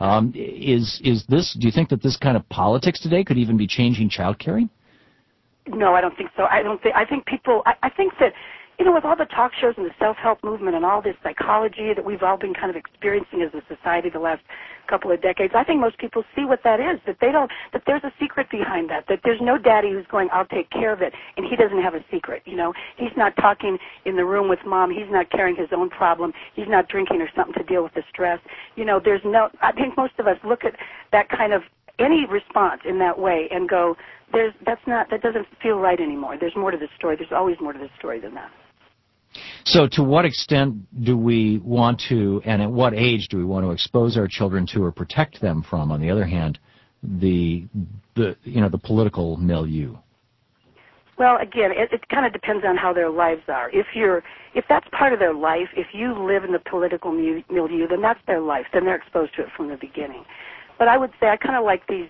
Is this? Do you think that this kind of politics today could even be changing child caring? No, I don't think so. I think that, you know, with all the talk shows and the self-help movement and all this psychology that we've all been kind of experiencing as a society the last couple of decades, I think most people see what that is, that there's a secret behind that there's no daddy who's going, "I'll take care of it," and he doesn't have a secret, you know. He's not talking in the room with mom. He's not carrying his own problem. He's not drinking or something to deal with the stress. You know, I think most of us look at that kind of, any response in that way and go, that doesn't feel right anymore. There's more to the story. There's always more to the story than that. So to what extent do we want to, and at what age do we want to expose our children to or protect them from, on the other hand, the political milieu? Well, again, it kind of depends on how their lives are. If that's part of their life, if you live in the political milieu, then that's their life. Then they're exposed to it from the beginning. But I would say I kind of like these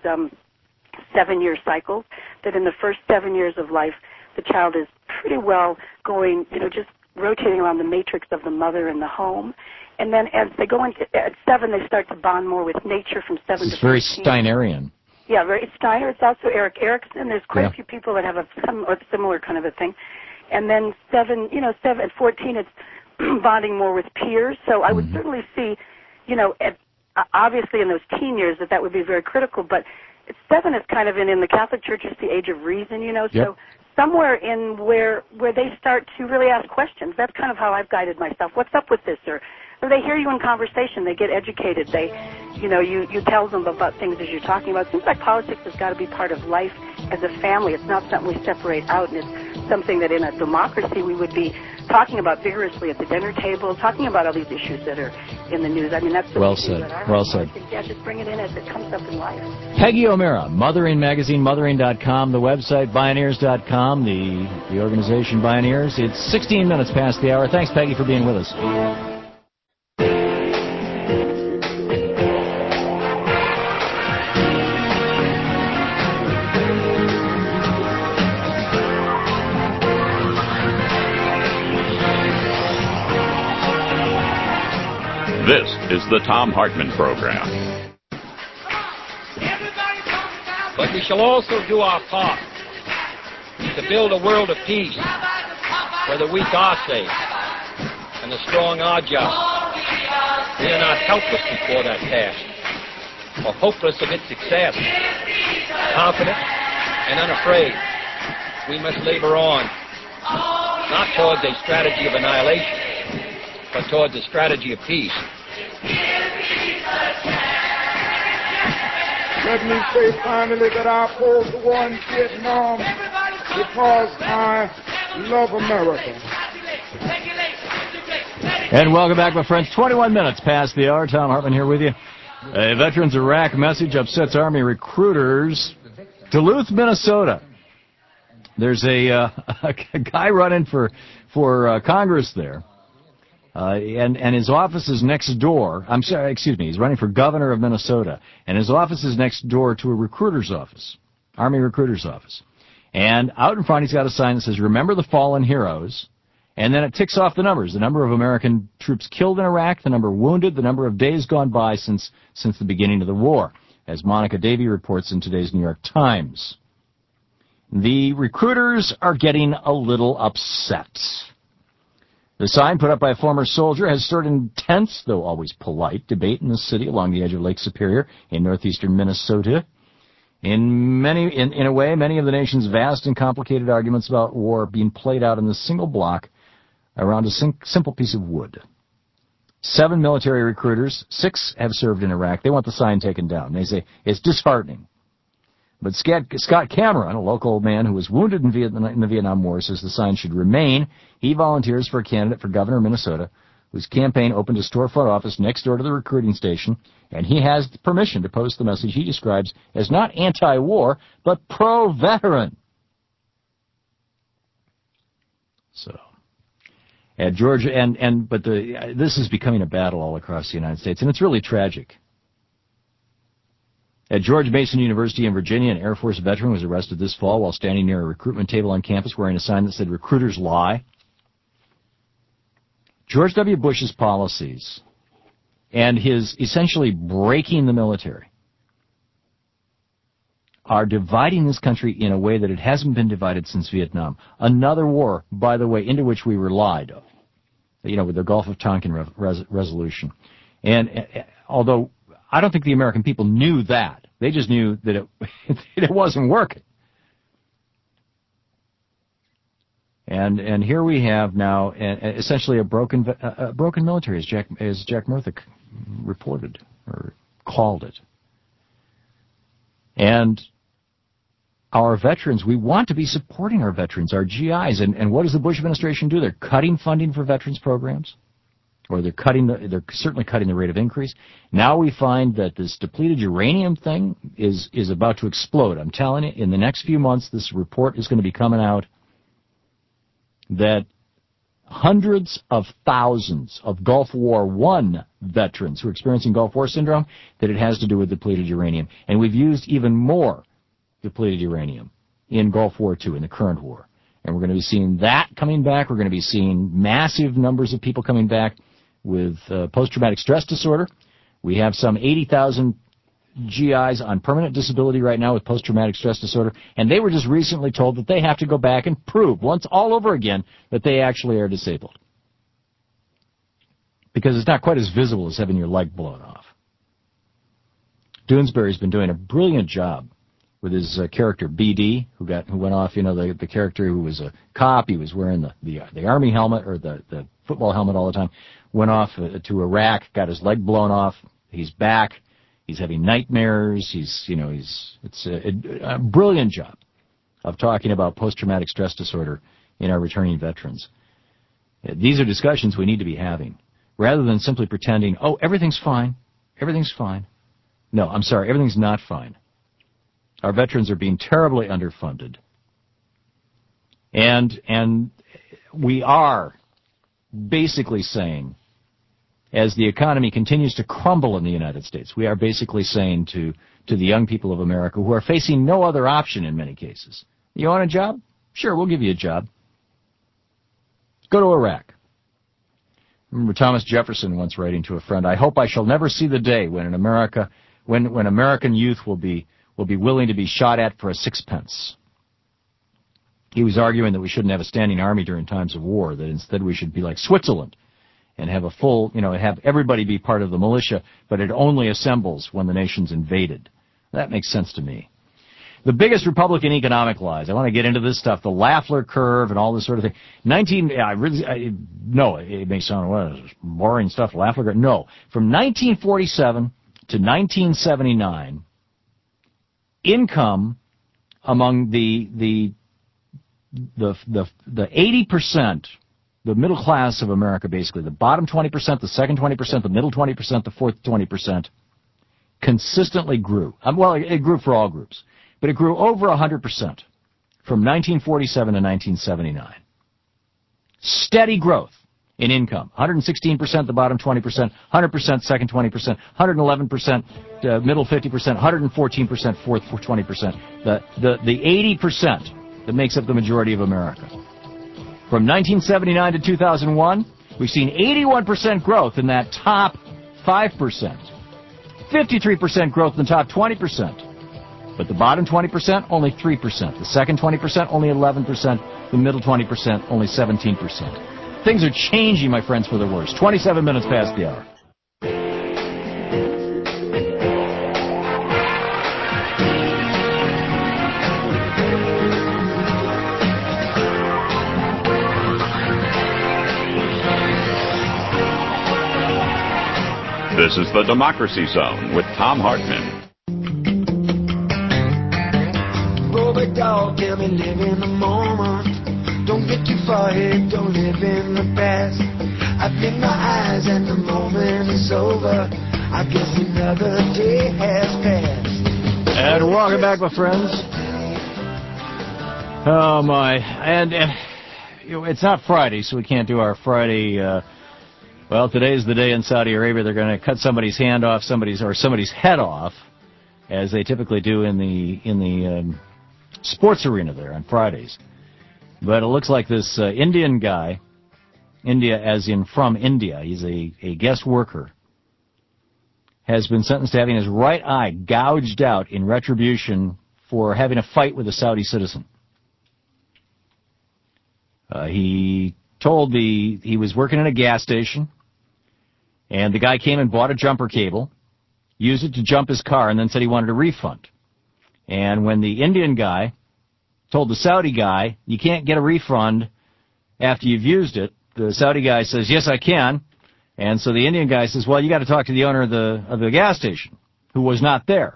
7-year cycles, that in the first 7 years of life, the child is pretty well going, you know, just rotating around the matrix of the mother and the home. And then as they go into, at 7, they start to bond more with nature from 7 to 14. It's very Steinerian. Yeah, it's Steiner. It's also Erik Erikson. There's quite a few people that have a similar kind of a thing. And then 7 at 14, it's bonding more with peers. So I would certainly see, you know, obviously in those teen years that would be very critical. But 7 is kind of in the Catholic Church, it's the age of reason, you know. So somewhere in where they start to really ask questions. That's kind of how I've guided myself. What's up with this? Or they hear you in conversation. They get educated. They, you know, you tell them about things as you're talking about. It seems like politics has got to be part of life as a family. It's not something we separate out, and it's something that in a democracy we would be talking about vigorously at the dinner table, talking about all these issues that are in the news. I mean, that's well said. Well said. Yeah, just bring it in as it comes up in life. Peggy O'Meara, Mothering Magazine, mothering.com, the website, Bioneers.com, the organization Bioneers. It's 16 minutes past the hour. Thanks, Peggy, for being with us. This is the Thom Hartmann Program. But we shall also do our part to build a world of peace where the weak are safe and the strong are just. We are not helpless before that task or hopeless of its success. Confident and unafraid, we must labor on, not towards a strategy of annihilation, but towards a strategy of peace. Let me say finally that I opposed the war in Vietnam because I love America. And welcome back, my friends. 21 minutes past the hour. Thom Hartmann here with you. A Veterans Iraq message upsets Army recruiters. Duluth, Minnesota. There's a guy running for Congress there. And his office is next door. He's running for governor of Minnesota. And his office is next door to a recruiter's office, Army recruiter's office. And out in front, he's got a sign that says, "Remember the fallen heroes." And then it ticks off the numbers. The number of American troops killed in Iraq, the number wounded, the number of days gone by since the beginning of the war, as Monica Davey reports in today's New York Times. The recruiters are getting a little upset. The sign put up by a former soldier has stirred intense, though always polite, debate in the city along the edge of Lake Superior in northeastern Minnesota. In a way, many of the nation's vast and complicated arguments about war being played out in the single block around a simple piece of wood. 7 military recruiters, 6 have served in Iraq. They want the sign taken down. They say it's disheartening. But Scott Cameron, a local man who was wounded in the Vietnam War, says the sign should remain. He volunteers for a candidate for governor of Minnesota, whose campaign opened a storefront office next door to the recruiting station, and he has permission to post the message he describes as not anti-war, but pro-veteran. So, at Georgia, this is becoming a battle all across the United States, and it's really tragic. At George Mason University in Virginia, an Air Force veteran was arrested this fall while standing near a recruitment table on campus wearing a sign that said, "Recruiters lie." George W. Bush's policies and his essentially breaking the military are dividing this country in a way that it hasn't been divided since Vietnam. Another war, by the way, into which we relied, with the Gulf of Tonkin resolution. And although I don't think the American people knew that. They just knew that it wasn't working. And here we have now essentially a broken military, as Jack Murtha reported or called it. And our veterans, we want to be supporting our veterans, our GIs. And what does the Bush administration do? They're cutting funding for veterans programs. Or they're certainly cutting the rate of increase. Now we find that this depleted uranium thing is about to explode. I'm telling you, in the next few months, this report is going to be coming out that hundreds of thousands of Gulf War I veterans who are experiencing Gulf War syndrome, that it has to do with depleted uranium. And we've used even more depleted uranium in Gulf War II, in the current war. And we're going to be seeing that coming back. We're going to be seeing massive numbers of people coming back with post-traumatic stress disorder. We have some 80,000 GIs on permanent disability right now with post-traumatic stress disorder, and they were just recently told that they have to go back and prove once all over again that they actually are disabled. Because it's not quite as visible as having your leg blown off. Doonesbury's been doing a brilliant job with his character BD, who went off, the character who was a cop. He was wearing the army helmet or the football helmet all the time. Went off to Iraq, got his leg blown off. He's back. He's having nightmares. It's a brilliant job of talking about post-traumatic stress disorder in our returning veterans. These are discussions we need to be having, rather than simply pretending, oh, everything's fine. Everything's fine. No, I'm sorry, everything's not fine. Our veterans are being terribly underfunded. And we are basically saying, as the economy continues to crumble in the United States, we are basically saying to the young people of America who are facing no other option in many cases, you want a job? Sure, we'll give you a job. Go to Iraq. Remember Thomas Jefferson once writing to a friend, I hope I shall never see the day when American youth will be willing to be shot at for a sixpence. He was arguing that we shouldn't have a standing army during times of war, that instead we should be like Switzerland and have a full, have everybody be part of the militia, but it only assembles when the nation's invaded. That makes sense to me. The biggest Republican economic lies, I want to get into this stuff, the Lafleur curve and all this sort of thing. No, it may sound boring stuff, Lafleur curve. No, from 1947 to 1979, income among the 80%, the middle class of America, basically, the bottom 20%, the second 20%, the middle 20%, the fourth 20%, consistently grew. Well, it grew for all groups, but it grew over 100% from 1947 to 1979. Steady growth in income. 116% the bottom 20%, 100% second 20%, 111% middle 50%, 114% fourth 20%. The 80% that makes up the majority of America. From 1979 to 2001, we've seen 81% growth in that top 5%. 53% growth in the top 20%. But the bottom 20%, only 3%. The second 20%, only 11%. The middle 20%, only 17%. things are changing, my friends, for the worse. 27 minutes past the hour. This is the Democracy Zone with Thom Hartmann. Robert Dog, tell me live in the moment. Don't get too far ahead, don't live in the past. I blink my eyes and the moment is over. I guess another day has passed. And welcome back, my friends. Oh, my. And you know, it's not Friday, so we can't do our Friday. Well, today's the day in Saudi Arabia they're going to cut somebody's hand off, somebody's head off, as they typically do in the sports arena there on Fridays. But it looks like this Indian guy, India as in from India, he's a guest worker, has been sentenced to having his right eye gouged out in retribution for having a fight with a Saudi citizen. He told he was working in a gas station, and the guy came and bought a jumper cable, used it to jump his car, and then said he wanted a refund. And when the Indian guy told the Saudi guy, you can't get a refund after you've used it, the Saudi guy says, yes, I can. And so the Indian guy says, well, you got to talk to the owner of the gas station, who was not there.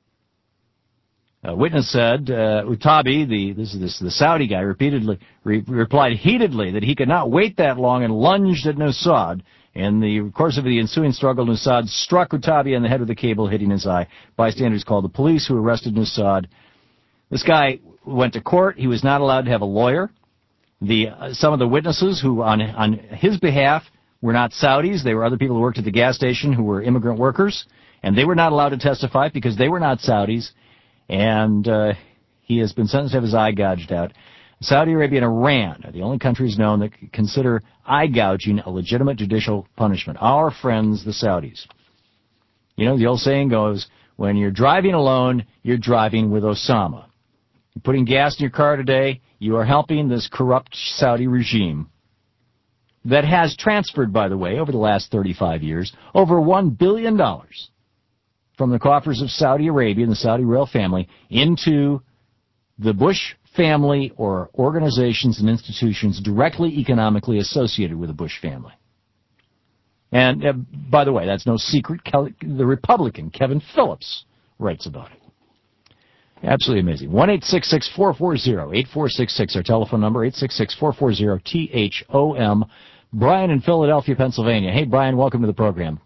A witness said, Utabi, the Saudi guy, repeatedly replied heatedly that he could not wait that long and lunged at Nusad. In the course of the ensuing struggle, Nusad struck Utabi on the head with a cable, hitting his eye. Bystanders called the police, who arrested Nusad. This guy went to court. He was not allowed to have a lawyer. Some of the witnesses who, on his behalf, were not Saudis. They were other people who worked at the gas station who were immigrant workers, and they were not allowed to testify because they were not Saudis. And he has been sentenced to have his eye gouged out. Saudi Arabia and Iran are the only countries known that consider eye gouging a legitimate judicial punishment. Our friends, the Saudis. You know, the old saying goes, when you're driving alone, you're driving with Osama. You're putting gas in your car today, you are helping this corrupt Saudi regime that has transferred, by the way, over the last 35 years, over $1 billion from the coffers of Saudi Arabia and the Saudi royal family into the Bush family or organizations and institutions directly economically associated with the Bush family. And, by the way, that's no secret. The Republican, Kevin Phillips, writes about it. Absolutely amazing. 1-866-440-8466, our telephone number, 866-440-THOM. Brian in Philadelphia, Pennsylvania. Hey, Brian, welcome to the program.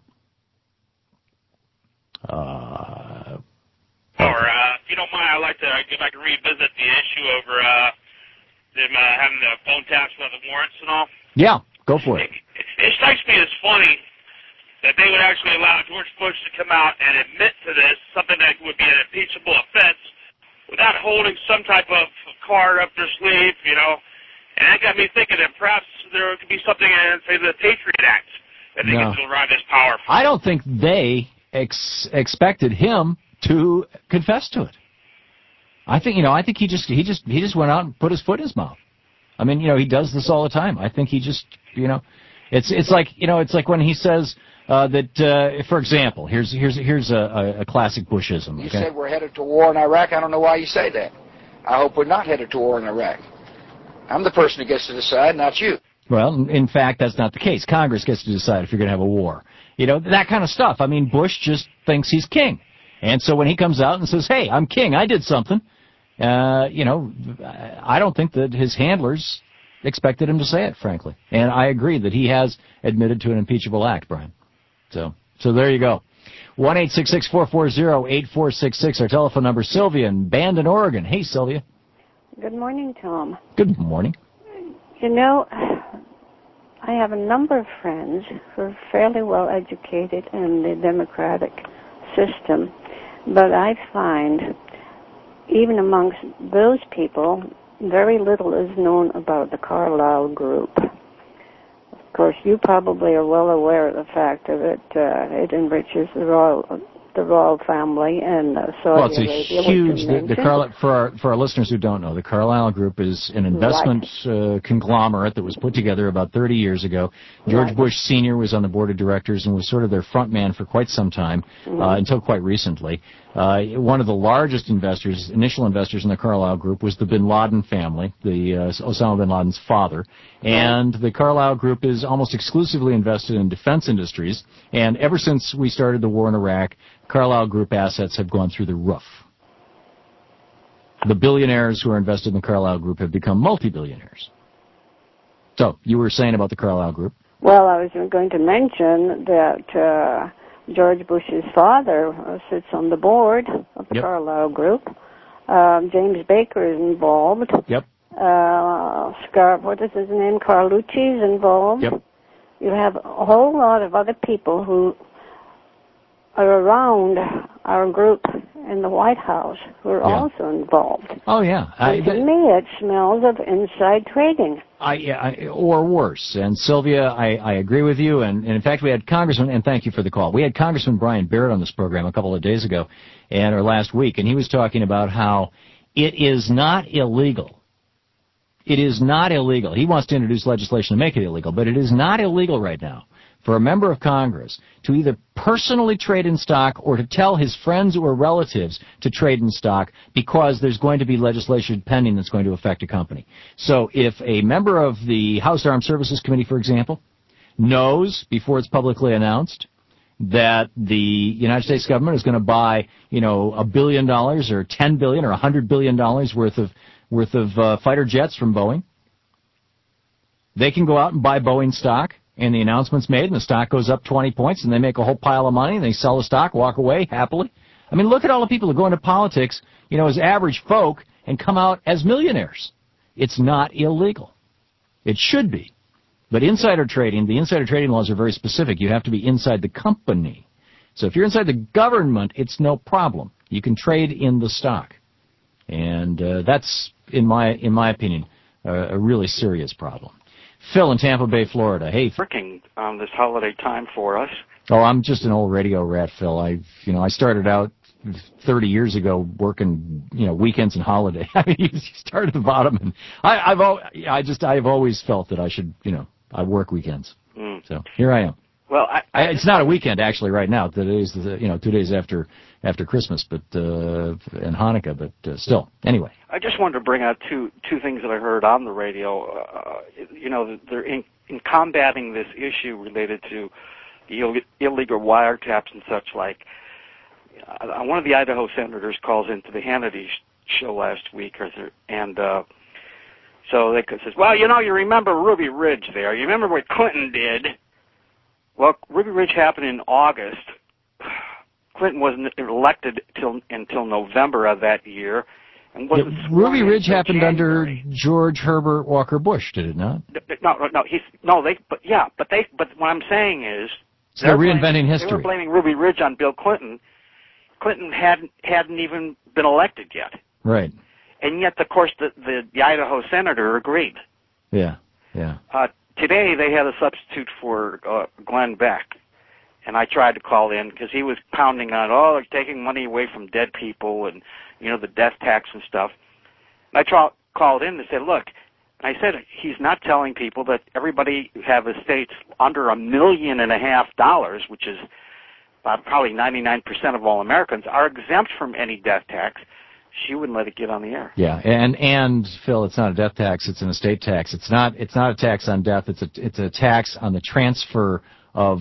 If you don't mind, I'd like to go back and revisit the issue over them having the phone taps about the warrants and all. Yeah, go for it. It strikes me as funny that they would actually allow George Bush to come out and admit to this, something that would be an impeachable offense, without holding some type of card up their sleeve, you know. And that got me thinking that perhaps there could be something in, say, the Patriot Act that they could derive this power from. I don't think they expected him to confess to it. I think he just went out and put his foot in his mouth. I mean, he does this all the time. I think he just, it's like when he says that, for example, here's a classic Bushism. Okay? You said we're headed to war in Iraq. I don't know why you say that. I hope we're not headed to war in Iraq. I'm the person who gets to decide, not you. Well, in fact, that's not the case. Congress gets to decide if you're going to have a war. That kind of stuff. I mean, Bush just thinks he's king. And so when he comes out and says, hey, I'm king, I did something, I don't think that his handlers expected him to say it, frankly. And I agree that he has admitted to an impeachable act, Brian. So there you go. 1-866-440-8466, our telephone number. Sylvia in Bandon, Oregon. Hey, Sylvia. Good morning, Tom. Good morning. I have a number of friends who are fairly well educated in the Democratic system, but I find even amongst those people, very little is known about the Carlyle Group. Of course, you probably are well aware of the fact that it enriches the Royal the royal family and Saudi Well, it's Arabia. a huge. For for our listeners who don't know, the Carlyle Group is an investment conglomerate that was put together about 30 years ago. George Bush Sr. was on the board of directors and was sort of their front man for quite some time, until quite recently. One of the largest investors, initial investors in the Carlyle Group, was the Bin Laden family, Osama bin Laden's father. And the Carlyle Group is almost exclusively invested in defense industries. And ever since we started the war in Iraq, Carlyle Group assets have gone through the roof. The billionaires who are invested in the Carlyle Group have become multi-billionaires. So, you were saying about the Carlyle Group? Well, I was going to mention that George Bush's father sits on the board of the Carlyle Group. James Baker is involved. Yep. What is his name? Carlucci is involved. Yep. You have a whole lot of other people who are around our group in the White House who are also involved. Oh, yeah. To me, it smells of inside trading. Or worse. And Sylvia, I agree with you. And in fact, we had Congressman, and thank you for the call, we had Congressman Brian Barrett on this program a couple of days ago, or last week, and he was talking about how it is not illegal. It is not illegal. He wants to introduce legislation to make it illegal, but it is not illegal right now for a member of Congress to either personally trade in stock or to tell his friends or relatives to trade in stock because there's going to be legislation pending that's going to affect a company. So if a member of the House Armed Services Committee, for example, knows before it's publicly announced that the United States government is going to buy, $1 billion or $10 billion or $100 billion worth of fighter jets from Boeing, they can go out and buy Boeing stock, and the announcement's made, and the stock goes up 20 points, and they make a whole pile of money, and they sell the stock, walk away happily. I mean, look at all the people who go into politics, as average folk, and come out as millionaires. It's not illegal. It should be. But the insider trading laws are very specific. You have to be inside the company. So if you're inside the government, it's no problem. You can trade in the stock. And that's, in my opinion, a really serious problem. Phil in Tampa Bay, Florida. Hey. Working this holiday time for us. Oh, I'm just an old radio rat, Phil. I started out 30 years ago working, weekends and holidays. I mean, you start at the bottom, and I've always felt that I should, I work weekends. So here I am. Well, it's not a weekend actually right now. Today's 2 days after Christmas, and Hanukkah, but still. Anyway. I just wanted to bring out two things that I heard on the radio. They're in combating this issue related to the illegal wiretaps and such like. One of the Idaho senators calls into the Hannity show last week, and so they says, well, you remember Ruby Ridge there. You remember what Clinton did. Well, Ruby Ridge happened in August. Clinton wasn't elected until November of that year. And Ruby Ridge happened under George Herbert Walker Bush, did it not? But what I'm saying is, they're reinventing history. They were blaming Ruby Ridge on Bill Clinton. Clinton hadn't even been elected yet. Right. And yet, of course, the Idaho senator agreed. Yeah. Today, they had a substitute for Glenn Beck, and I tried to call in because he was pounding on, they're taking money away from dead people and, the death tax and stuff. And I called in and said, look, and I said, he's not telling people that everybody who have estates under $1.5 million, which is about probably 99% of all Americans, are exempt from any death tax. She wouldn't let it get on the air. Yeah, and Phil, it's not a death tax; it's an estate tax. It's not a tax on death. It's a tax on the transfer of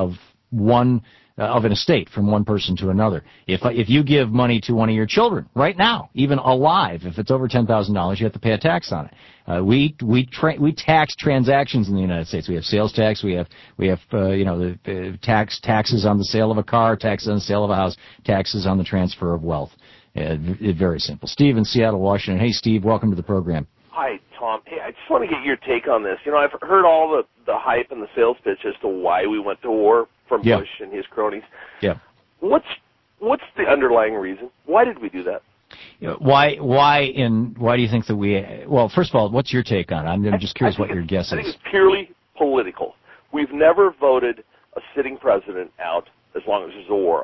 an estate from one person to another. If you give money to one of your children right now, even alive, if it's over $10,000, you have to pay a tax on it. We tax transactions in the United States. We have sales tax. We have the taxes on the sale of a car, taxes on the sale of a house, taxes on the transfer of wealth. Very simple. Steve in Seattle, Washington. Hey, Steve, welcome to the program. Hi, Tom. Hey, I just want to get your take on this. I've heard all the hype and the sales pitch as to why we went to war from Bush and his cronies. Yeah. What's the underlying reason? Why did we do that? Why do you think that well, first of all, what's your take on it? I'm just curious what your guess is. I think it's purely political. We've never voted a sitting president out as long as there's a war on.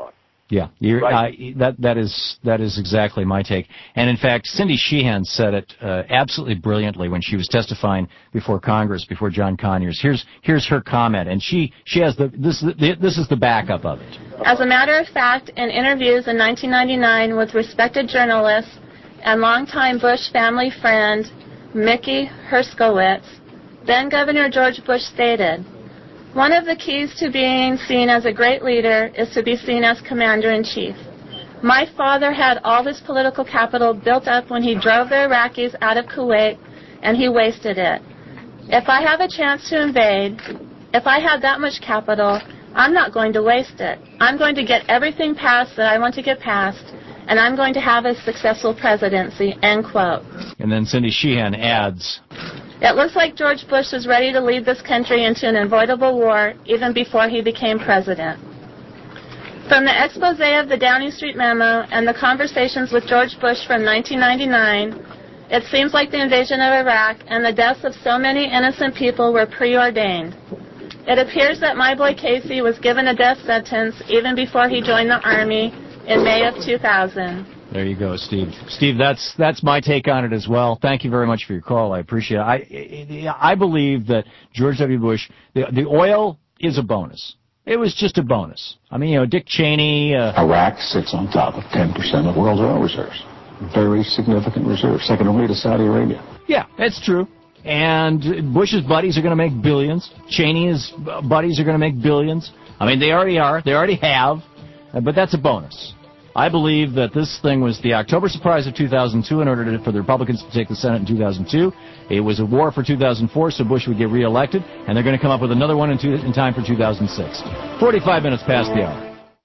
Yeah, that is exactly my take. And in fact, Cindy Sheehan said it absolutely brilliantly when she was testifying before Congress, before John Conyers. Here's her comment, and she has this is the backup of it. As a matter of fact, in interviews in 1999 with respected journalists and longtime Bush family friend Mickey Herskowitz, then Governor George Bush stated, "One of the keys to being seen as a great leader is to be seen as commander-in-chief. My father had all his political capital built up when he drove the Iraqis out of Kuwait, and he wasted it. If I have a chance to invade, if I have that much capital, I'm not going to waste it. I'm going to get everything passed that I want to get passed, and I'm going to have a successful presidency," end quote. And then Cindy Sheehan adds, "It looks like George Bush was ready to lead this country into an avoidable war even before he became president." From the expose of the Downing Street memo and the conversations with George Bush from 1999, it seems like the invasion of Iraq and the deaths of so many innocent people were preordained. It appears that my boy Casey was given a death sentence even before he joined the Army in May of 2000. There you go, Steve. Steve, that's my take on it as well. Thank you very much for your call. I appreciate it. I believe that George W. Bush, the oil is a bonus. It was just a bonus. I mean, Dick Cheney. Iraq sits on top of 10% of world oil reserves. Very significant reserves, second only to Saudi Arabia. Yeah, that's true. And Bush's buddies are going to make billions. Cheney's buddies are going to make billions. I mean, they already are. They already have. But that's a bonus. I believe that this thing was the October surprise of 2002 in order for the Republicans to take the Senate in 2002. It was a war for 2004 so Bush would get reelected, and they're going to come up with another one in time for 2006. 45 minutes past the hour.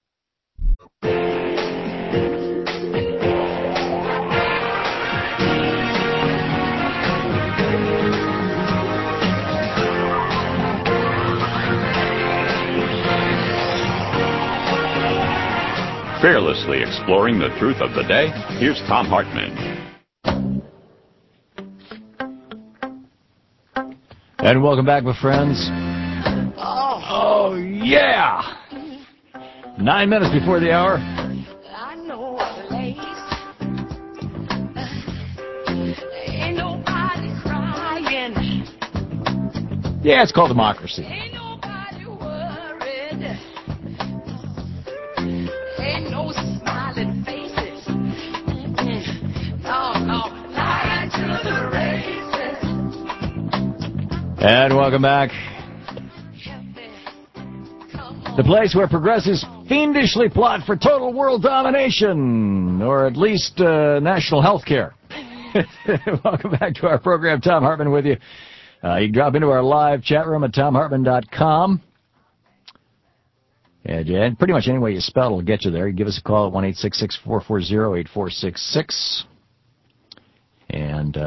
Fearlessly exploring the truth of the day, here's Thom Hartmann. And welcome back, my friends. Oh yeah! 9 minutes before the hour. I know a place. Ain't nobody crying. Yeah, it's called democracy. Ain't nobody worried. Ain't no smiling faces. No, lying to the races. And welcome back. The place where progressives fiendishly plot for total world domination, or at least national health care. Welcome back to our program. Thom Hartmann with you. You can drop into our live chat room at TomHartmann.com. And pretty much any way you spell it will get you there. You give us a call at 1-866-440-8466. And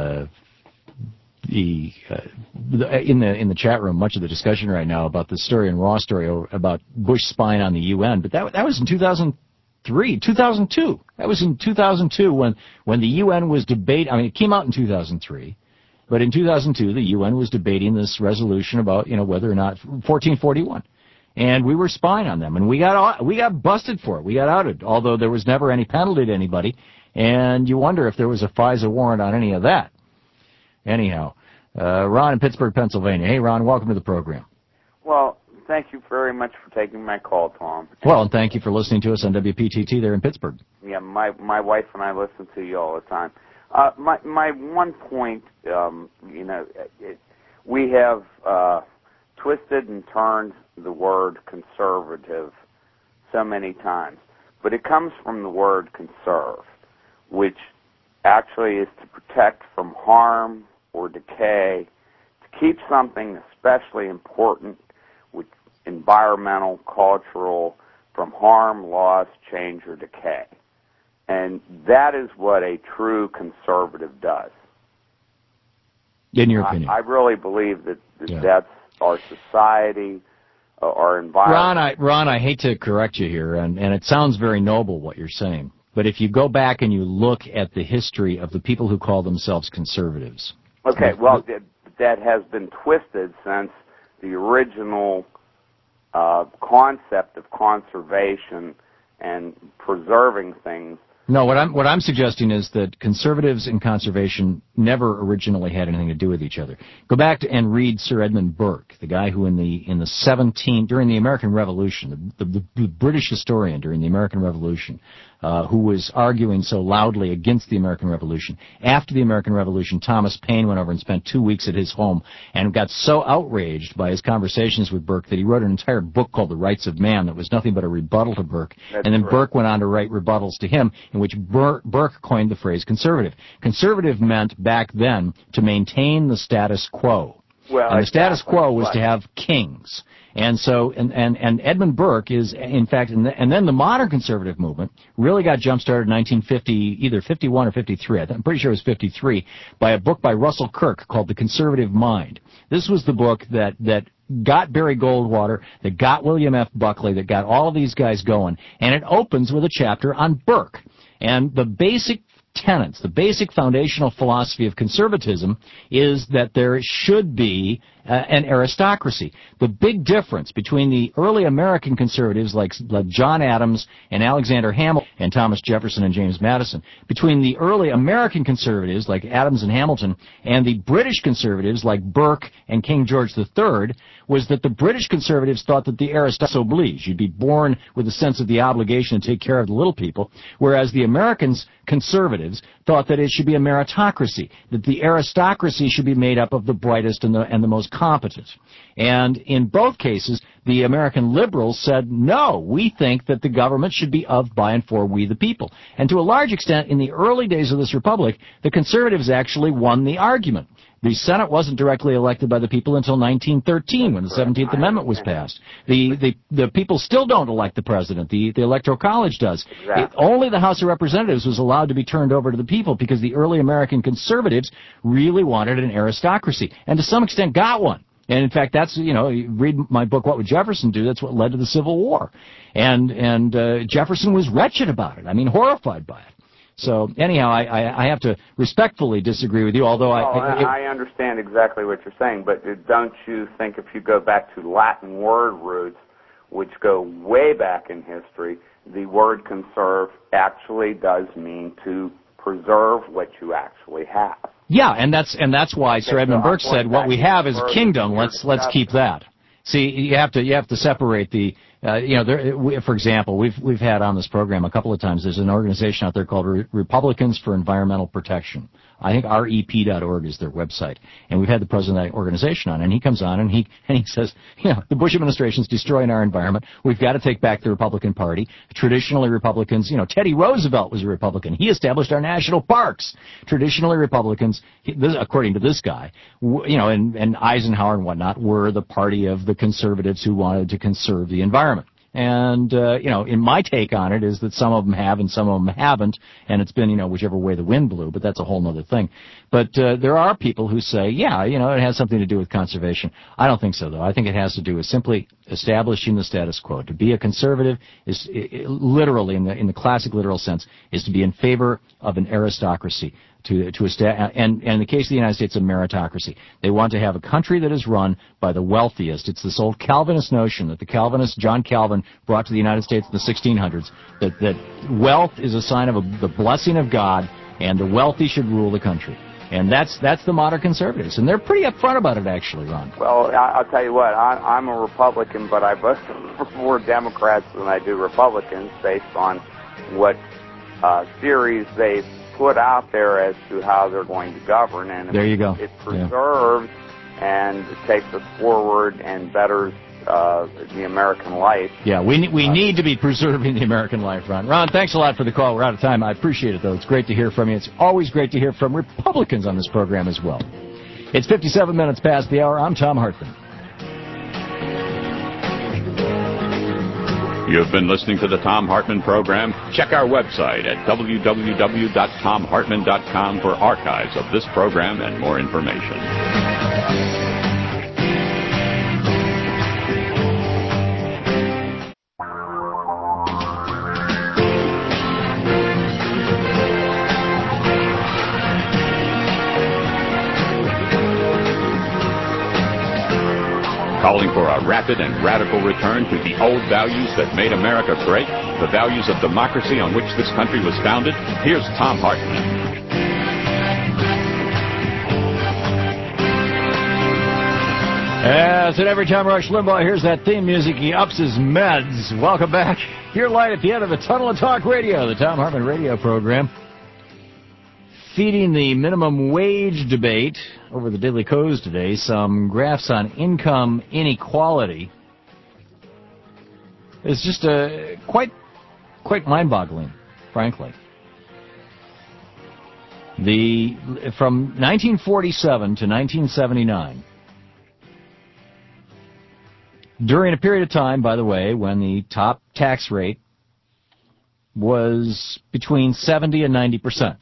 in the chat room, much of the discussion right now about the story and Raw story about Bush spying on the UN, but that was in 2002. That was in 2002 when the UN was debating. I mean, it came out in 2003, but in 2002 the UN was debating this resolution about whether or not 1441. And we were spying on them, and we got busted for it. We got outed, although there was never any penalty to anybody. And you wonder if there was a FISA warrant on any of that. Anyhow, Ron in Pittsburgh, Pennsylvania. Hey, Ron, welcome to the program. Well, thank you very much for taking my call, Tom. Well, and thank you for listening to us on WPTT there in Pittsburgh. Yeah, my wife and I listen to you all the time. My one point, we have twisted and turned the word conservative so many times, but it comes from the word conserve, which actually is to protect from harm or decay, to keep something especially important with environmental, cultural, from harm, loss, change, or decay. And that is what a true conservative does. In your opinion? I really believe that that's our society, our environment. Ron, I hate to correct you here, and it sounds very noble what you're saying, but if you go back and you look at the history of the people who call themselves conservatives. Okay, well, that has been twisted since the original concept of conservation and preserving things. No, what I'm suggesting is that conservatives and conservation never originally had anything to do with each other. Go back and read Sir Edmund Burke, the guy who during the American Revolution, the British historian during the American Revolution, who was arguing so loudly against the American Revolution. After the American Revolution, Thomas Paine went over and spent 2 weeks at his home and got so outraged by his conversations with Burke that he wrote an entire book called The Rights of Man that was nothing but a rebuttal to Burke. And then Burke went on to write rebuttals to him, in which Burke coined the phrase conservative. Conservative meant back then to maintain the status quo. And the status quo was to have kings. And so, and Edmund Burke is, in fact, and then the modern conservative movement really got jump-started in 1950, either 51 or 53, I'm pretty sure it was 53, by a book by Russell Kirk called The Conservative Mind. This was the book that got Barry Goldwater, that got William F. Buckley, that got all of these guys going, and it opens with a chapter on Burke. And the basic tenets, the basic foundational philosophy of conservatism is that there should be an aristocracy. The big difference between the early American conservatives like John Adams and Alexander Hamilton and Thomas Jefferson and James Madison, between the early American conservatives like Adams and Hamilton and the British conservatives like Burke and King George III, was that the British conservatives thought that the aristocracy oblige. You'd be born with a sense of the obligation to take care of the little people, whereas the Americans conservatives thought that it should be a meritocracy, that the aristocracy should be made up of the brightest and the most competent. And in both cases, the American liberals said, no, we think that the government should be of, by, and for we the people. And to a large extent, in the early days of this republic, the conservatives actually won the argument. The Senate wasn't directly elected by the people until 1913 when the 17th Amendment was passed. The people still don't elect the president. The Electoral College does. Exactly. Only the House of Representatives was allowed to be turned over to the people because the early American conservatives really wanted an aristocracy and to some extent got one. And in fact, that's, you read my book, What Would Jefferson Do? That's what led to the Civil War. And Jefferson was wretched about it. I mean, horrified by it. So anyhow, I have to respectfully disagree with you, although I understand exactly what you're saying, but don't you think if you go back to Latin word roots, which go way back in history, the word conserve actually does mean to preserve what you actually have. Yeah, and that's why Sir Edmund Burke said, what we have is a kingdom, let's keep that. See, you have to separate the, for example, we've had on this program a couple of times, there's an organization out there called Republicans for Environmental Protection. I think rep.org is their website. And we've had the president of that organization on, and he comes on and he says, the Bush administration's destroying our environment. We've got to take back the Republican Party. Traditionally Republicans, Teddy Roosevelt was a Republican. He established our national parks. Traditionally Republicans, according to this guy, and Eisenhower and whatnot, were the party of the conservatives who wanted to conserve the environment. And, in my take on it is that some of them have and some of them haven't, and it's been, whichever way the wind blew, but that's a whole other thing. But there are people who say, it has something to do with conservation. I don't think so, though. I think it has to do with simply establishing the status quo. To be a conservative is, literally, in the classic literal sense, is to be in favor of an aristocracy. And in the case of the United States, a meritocracy. They want to have a country that is run by the wealthiest. It's this old Calvinist notion that the Calvinist John Calvin brought to the United States in the 1600s, that wealth is a sign of the blessing of God, and the wealthy should rule the country. And that's the modern conservatives, and they're pretty upfront about it, actually, Ron. Well, I'll tell you what, I'm a Republican, but I vote for more Democrats than I do Republicans based on what theories they've put out there as to how they're going to govern, and there you go. It preserves and takes us forward and betters the American life. Yeah, we need to be preserving the American life, Ron. Ron, thanks a lot for the call. We're out of time. I appreciate it, though. It's great to hear from you. It's always great to hear from Republicans on this program as well. It's 57 minutes past the hour. I'm Thom Hartmann. You've been listening to the Thom Hartmann Program. Check our website at www.thomhartmann.com for archives of this program and more information. calling for a rapid and radical return to the old values that made America great, the values of democracy on which this country was founded. Here's Thom Hartmann. As at every time Rush Limbaugh hears that theme music, he ups his meds. Welcome back. Your light at the end of the tunnel of talk radio, the Thom Hartmann radio program. Feeding the minimum wage debate over the Daily Kos today, some graphs on income inequality. It's just quite mind-boggling, frankly. From 1947 to 1979, during a period of time, by the way, when the top tax rate was between 70 and 90%.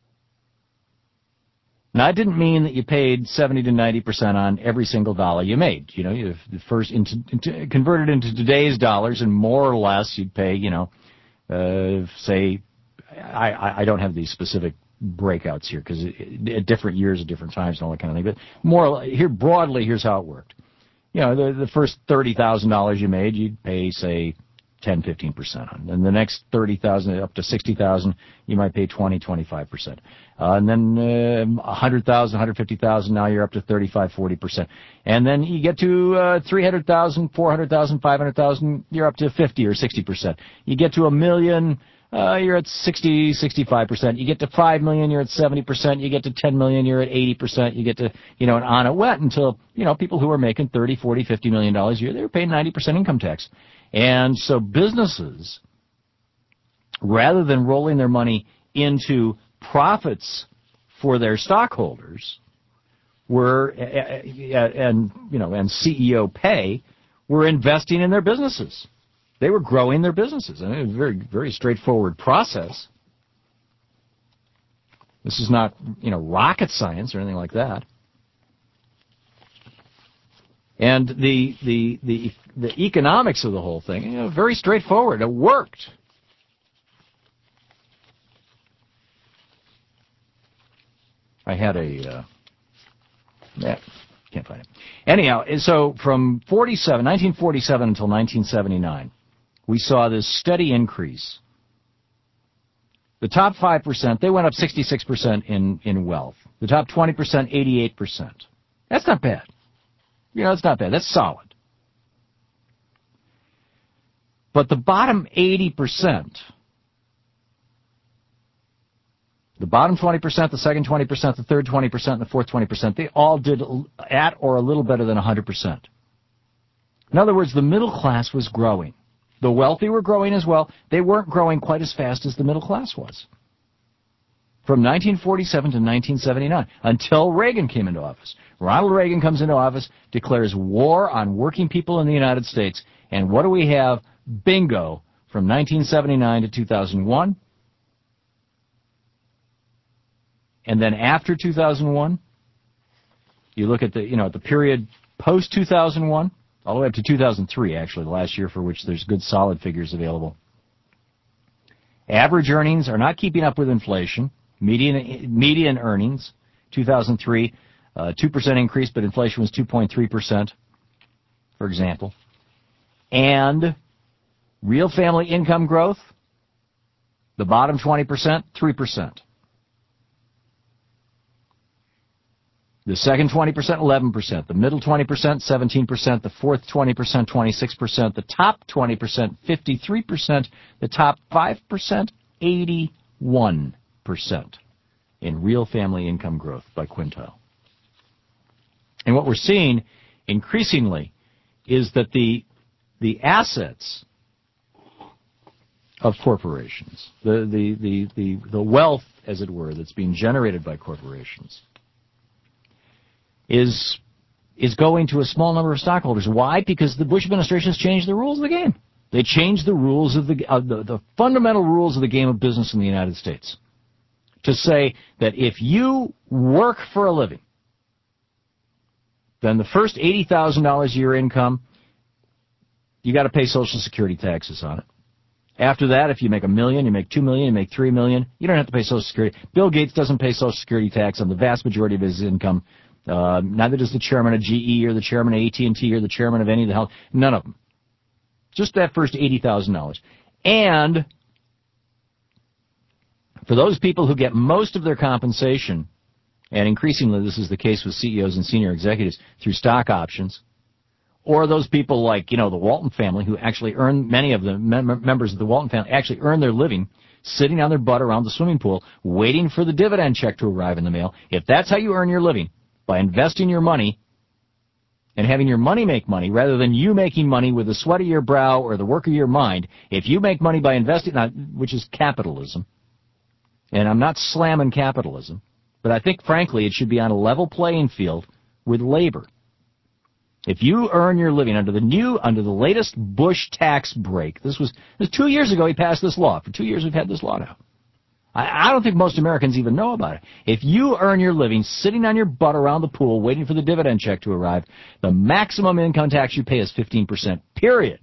Now, I didn't mean that you paid 70 to 90% on every single dollar you made. You know, you first converted into today's dollars, and more or less you'd pay, say, I don't have these specific breakouts here because at different years, at different times, and all that kind of thing. But broadly, here's how it worked. You know, the first $30,000 you made, you'd pay, say, 10, 15% on. And the next 30,000 up to 60,000, you might pay 20, 25%. And then 100,000, 150,000, now you're up to 35, 40%. And then you get to 300,000, 400,000, 500,000, you're up to 50 or 60%. You get to $1 million, you're at 60, 65%. You get to 5 million, you're at 70%. You get to 10 million, you're at 80%. You get to, and on it went until, people who are making 30, 40, 50 million dollars a year, they were paying 90% income tax. And so businesses, rather than rolling their money into profits for their stockholders, and CEO pay, were investing in their businesses. They were growing their businesses. I mean, it was a very, very straightforward process. This is not, rocket science or anything like that. And the economics of the whole thing, very straightforward. It worked. I had can't find it. Anyhow, so from 1947 until 1979, we saw this steady increase. The top 5%, they went up 66% in wealth. The top 20%, 88%. That's not bad. It's not bad. That's solid. But the bottom 80%, the bottom 20%, the second 20%, the third 20%, and the fourth 20%, they all did at or a little better than 100%. In other words, the middle class was growing. The wealthy were growing as well. They weren't growing quite as fast as the middle class was. From 1947 to 1979, until Reagan came into office. Ronald Reagan comes into office, declares war on working people in the United States, and what do we have? Bingo, from 1979 to 2001. And then after 2001, you look at the period post-2001, all the way up to 2003, actually, the last year for which there's good solid figures available. Average earnings are not keeping up with inflation. Median earnings, 2003, 2% increase, but inflation was 2.3%, for example. And real family income growth, the bottom 20%, 3%. The second 20%, 11%. The middle 20%, 17%. The fourth 20%, 26%. The top 20%, 53%. The top 5%, 81% in real family income growth by quintile. And what we're seeing increasingly is that the assets of corporations, the wealth, as it were, that's being generated by corporations, is going to a small number of stockholders. Why? Because the Bush administration has changed the rules of the game. They changed the rules of the fundamental rules of the game of business in the United States to say that if you work for a living, then the first $80,000 a year income, you got to pay Social Security taxes on it. After that, if you make $1 million, you make $2 million, you make $3 million, you don't have to pay Social Security. Bill Gates doesn't pay Social Security tax on the vast majority of his income. Neither does the chairman of GE or the chairman of AT&T or the chairman of any of the health. None of them. Just that first $80,000. And for those people who get most of their compensation, and increasingly this is the case with CEOs and senior executives, through stock options, or those people like, the Walton family who actually earn, many of the members of the Walton family actually earn their living sitting on their butt around the swimming pool waiting for the dividend check to arrive in the mail. If that's how you earn your living, by investing your money and having your money make money rather than you making money with the sweat of your brow or the work of your mind, if you make money by investing, which is capitalism, and I'm not slamming capitalism, but I think, frankly, it should be on a level playing field with labor. If you earn your living under the latest Bush tax break, this was 2 years ago he passed this law. For 2 years we've had this law now. I don't think most Americans even know about it. If you earn your living sitting on your butt around the pool waiting for the dividend check to arrive, the maximum income tax you pay is 15%, period.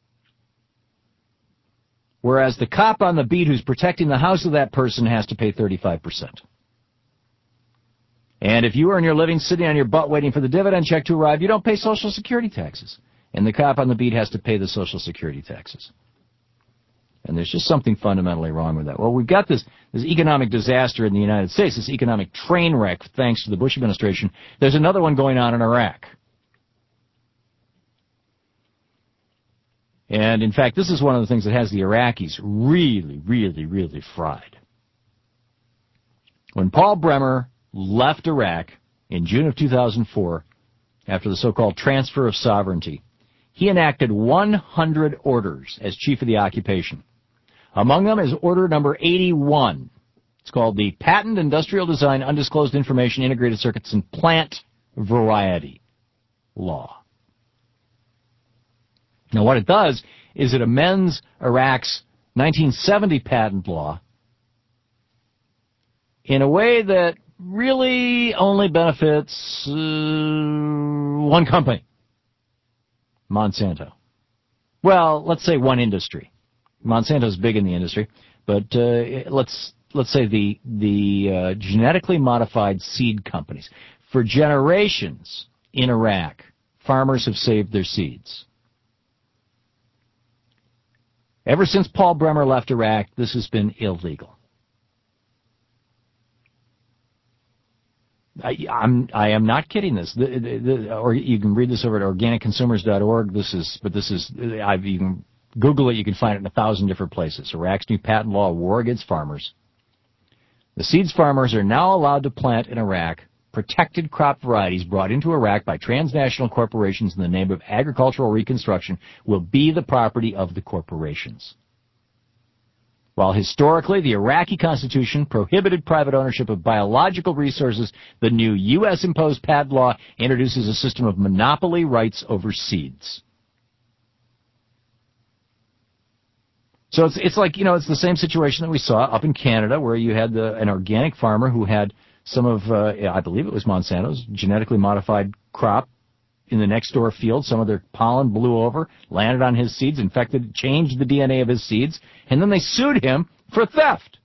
Whereas the cop on the beat who's protecting the house of that person has to pay 35%. And if you earn your living sitting on your butt waiting for the dividend check to arrive, you don't pay Social Security taxes. And the cop on the beat has to pay the Social Security taxes. And there's just something fundamentally wrong with that. Well, we've got this economic disaster in the United States, this economic train wreck thanks to the Bush administration. There's another one going on in Iraq. And, in fact, this is one of the things that has the Iraqis really, really, really fried. When Paul Bremer left Iraq in June of 2004, after the so-called transfer of sovereignty, he enacted 100 orders as chief of the occupation. Among them is order number 81. It's called the Patent, Industrial Design, Undisclosed Information, Integrated Circuits, and Plant Variety Law. Now, what it does is it amends Iraq's 1970 patent law in a way that really only benefits one company, Monsanto. Well, let's say one industry. Monsanto's big in the industry, but let's say the genetically modified seed companies. For generations in Iraq, farmers have saved their seeds. Ever since Paul Bremer left Iraq, this has been illegal. I am not kidding this. Or you can read this over at organicconsumers.org. You can Google it. You can find it in 1,000 different places. Iraq's new patent law, war against farmers. The seeds farmers are now allowed to plant in Iraq protected crop varieties brought into Iraq by transnational corporations in the name of agricultural reconstruction will be the property of the corporations. While historically the Iraqi constitution prohibited private ownership of biological resources, the new U.S.-imposed patent law introduces a system of monopoly rights over seeds. So it's like, it's the same situation that we saw up in Canada where you had an organic farmer who had some of, I believe it was Monsanto's, genetically modified crop in the next door field. Some of their pollen blew over, landed on his seeds, infected, changed the DNA of his seeds, and then they sued him for theft.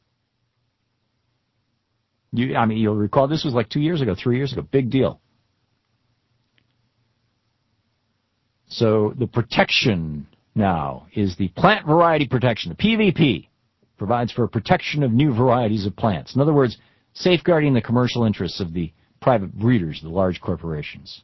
You'll recall this was like 2 years ago, 3 years ago, big deal. So the protection now is the plant variety protection. The PVP provides for protection of new varieties of plants. In other words, safeguarding the commercial interests of the private breeders, the large corporations.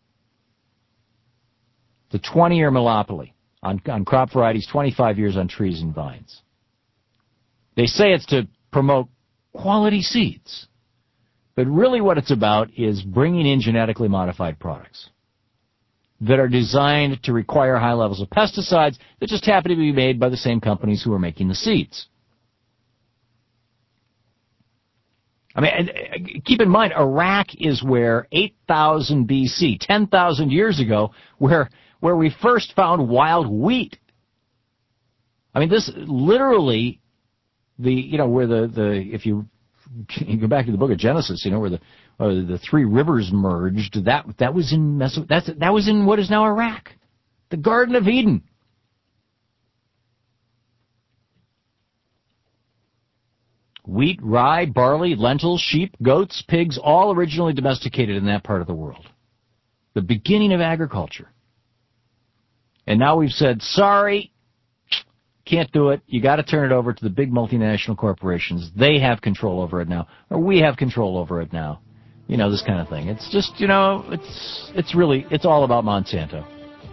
The 20-year monopoly on crop varieties, 25 years on trees and vines. They say it's to promote quality seeds. But really what it's about is bringing in genetically modified products that are designed to require high levels of pesticides that just happen to be made by the same companies who are making the seeds. Keep in mind, Iraq is where 8,000 BC, 10,000 years ago, where we first found wild wheat. This literally, if you go back to the book of Genesis, where the three rivers merged, that was in what is now Iraq, the Garden of Eden. Wheat, rye, barley, lentils, sheep, goats, pigs, all originally domesticated in that part of the world. The beginning of agriculture. And now we've said, sorry, can't do it. You got to turn it over to the big multinational corporations. They have control over it now, or we have control over it now. You know, this kind of thing. It's just, you know, it's all about Monsanto.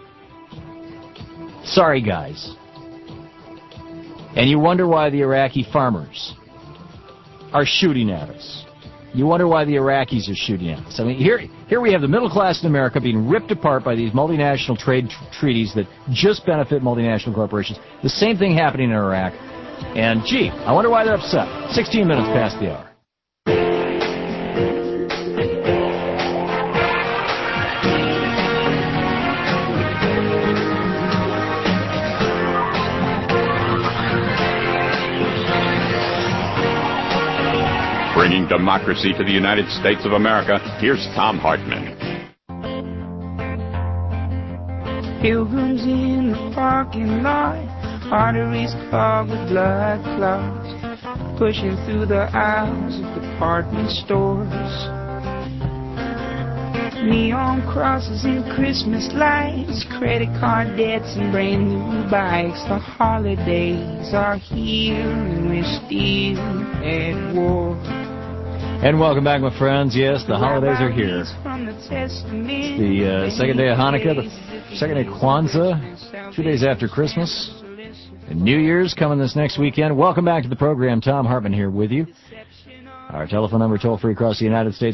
Sorry, guys. And you wonder why the Iraqi farmers are shooting at us. You wonder why the Iraqis are shooting at us. I mean, here we have the middle class in America being ripped apart by these multinational trade treaties that just benefit multinational corporations. The same thing happening in Iraq. And, gee, I wonder why they're upset. 16 minutes past the hour. Bringing democracy to the United States of America, here's Thom Hartmann. Pilgrims in the parking lot, arteries clogged with blood clots, pushing through the aisles of department stores. Neon crosses and Christmas lights, credit card debts and brand new bikes. The holidays are here and we're still at war. And welcome back, my friends. Yes, the holidays are here. It's the second day of Hanukkah, the second day of Kwanzaa, 2 days after Christmas. And New Year's coming this next weekend. Welcome back to the program. Thom Hartmann here with you. Our telephone number toll-free across the United States,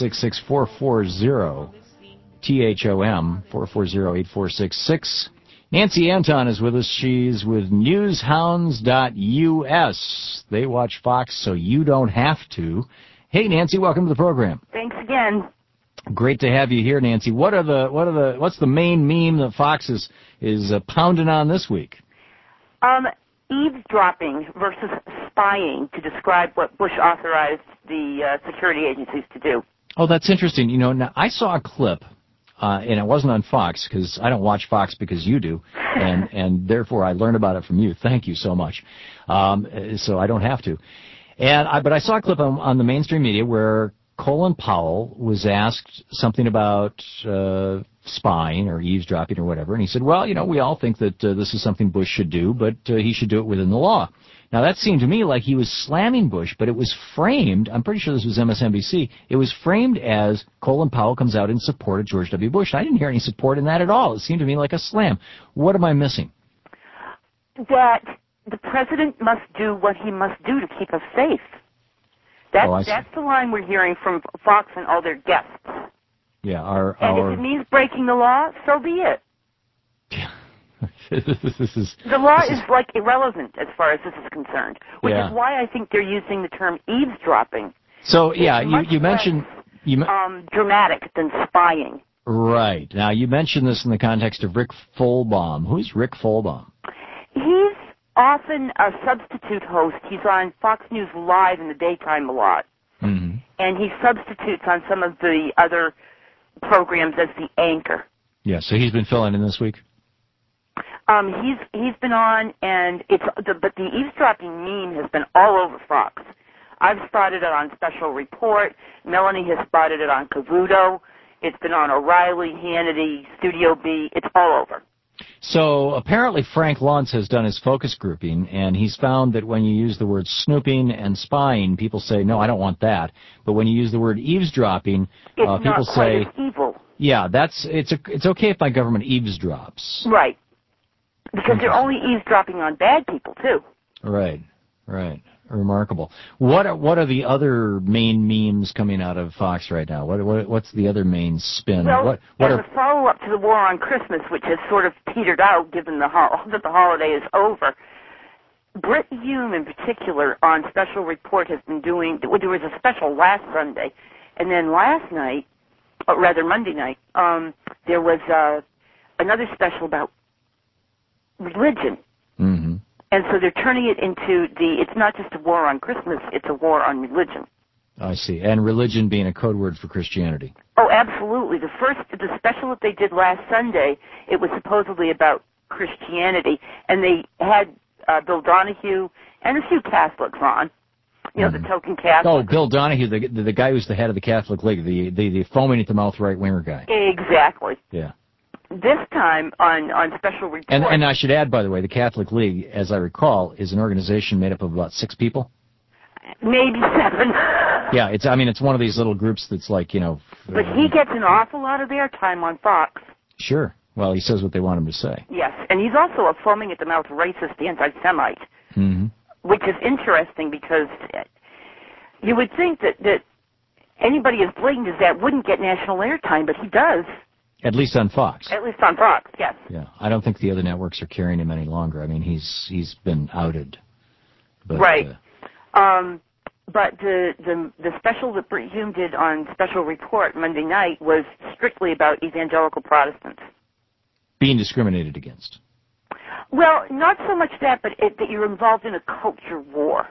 1-866-440-THOM, 440-8466. Nancy Anton is with us. She's with newshounds.us. They watch Fox so you don't have to. Hey, Nancy, welcome to the program. Thanks again. Great to have you here, Nancy. What's the main meme that Fox is pounding on this week? Eavesdropping versus spying to describe what Bush authorized the security agencies to do. Oh, that's interesting. You know, now I saw a clip, and it wasn't on Fox because I don't watch Fox because you do, and therefore I learned about it from you. Thank you so much. So I don't have to. But I saw a clip on the mainstream media where Colin Powell was asked something about spying or eavesdropping or whatever, and he said, well, you know, we all think that this is something Bush should do, but he should do it within the law. Now, that seemed to me like he was slamming Bush, but it was framed, I'm pretty sure this was MSNBC, it was framed as Colin Powell comes out in support of George W. Bush. I didn't hear any support in that at all. It seemed to me like a slam. What am I missing? That the president must do what he must do to keep us safe. That's the line we're hearing from Fox and all their guests. Yeah, and if it means breaking the law, so be it. The law is like irrelevant as far as this is concerned, which is why I think they're using the term eavesdropping. So you mentioned dramatic than spying. Right. Now you mentioned this in the context of Rick Folbaum. Who's Rick Folbaum? He's often a substitute host. He's on Fox News Live in the daytime a lot. Mm-hmm. And he substitutes on some of the other programs as the anchor. Yeah, so he's been filling in this week? He's been on, and but the eavesdropping meme has been all over Fox. I've spotted it on Special Report. Melanie has spotted it on Cavuto. It's been on O'Reilly, Hannity, Studio B. It's all over. So apparently Frank Luntz has done his focus grouping, and he's found that when you use the word snooping and spying, people say, no, I don't want that. But when you use the word eavesdropping, people say, evil. Yeah, it's okay if my government eavesdrops. Right. Because they're only eavesdropping on bad people, too. Right. Remarkable. What are the other main memes coming out of Fox right now? What's the other main spin? Well, as a follow-up to the war on Christmas, which has sort of petered out given that the holiday is over, Brit Hume in particular on Special Report has been doing, there was a special last Sunday, and then last night, or rather Monday night, there was another special about religion. Mm-hmm. And so they're turning it into it's not just a war on Christmas, it's a war on religion. I see. And religion being a code word for Christianity. Oh, absolutely. The special that they did last Sunday, it was supposedly about Christianity, and they had Bill Donahue and a few Catholics on. You know, the token Catholic. Oh, Bill Donahue, the guy who's the head of the Catholic League, the foaming at the mouth right-winger guy. Exactly. Yeah. This time on special report. And I should add, by the way, the Catholic League, as I recall, is an organization made up of about 6 people. Maybe 7. Yeah, it's one of these little groups that's like, But he gets an awful lot of airtime on Fox. Sure. Well, he says what they want him to say. Yes, and he's also a foaming at the mouth racist anti-Semite, which is interesting because you would think that anybody as blatant as that wouldn't get national airtime, but he does. At least on Fox. At least on Fox, yes. Yeah, I don't think the other networks are carrying him any longer. I mean, he's been outed. But, right. But the special that Brit Hume did on Special Report Monday night was strictly about evangelical Protestants. Being discriminated against. Well, not so much that, but that you're involved in a culture war.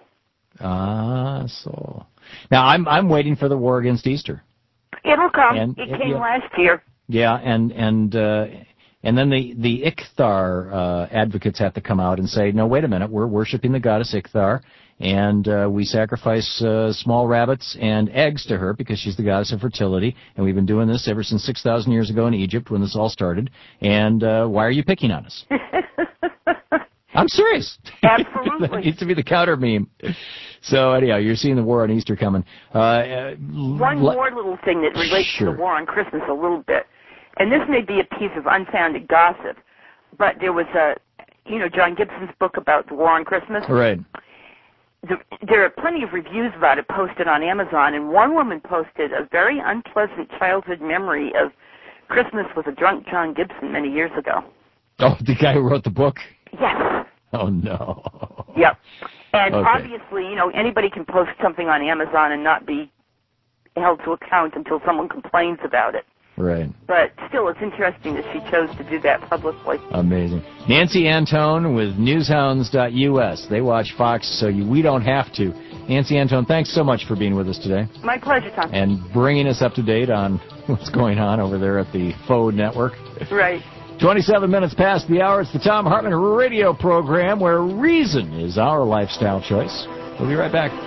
So. Now, I'm waiting for the war against Easter. It'll come. It came last year. Yeah, and then the Ichthar advocates have to come out and say, no, wait a minute, we're worshiping the goddess Ichthar, and we sacrifice small rabbits and eggs to her because she's the goddess of fertility, and we've been doing this ever since 6,000 years ago in Egypt when this all started, and why are you picking on us? I'm serious. Absolutely. That needs to be the counter meme. So anyhow, you're seeing the war on Easter coming. One more little thing that relates to the war on Christmas a little bit. And this may be a piece of unfounded gossip, but there was John Gibson's book about the war on Christmas. Right. There are plenty of reviews about it posted on Amazon, and one woman posted a very unpleasant childhood memory of Christmas with a drunk John Gibson many years ago. Oh, the guy who wrote the book? Yes. Oh, no. Yep. And obviously, anybody can post something on Amazon and not be held to account until someone complains about it. Right. But still, it's interesting that she chose to do that publicly. Amazing. Nancy Antone with newshounds.us. They watch Fox, so we don't have to. Nancy Antone, thanks so much for being with us today. My pleasure, Tom. And bringing us up to date on what's going on over there at the Faux Network. Right. 27 minutes past the hour. It's the Thom Hartmann radio program where reason is our lifestyle choice. We'll be right back.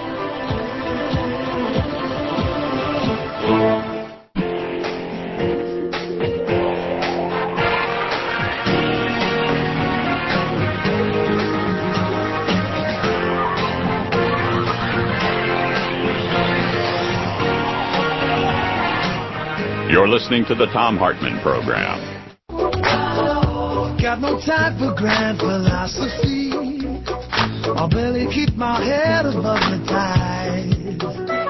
You're listening to the Thom Hartmann program. Got no time for grand philosophy. I'll barely keep my head above the tide.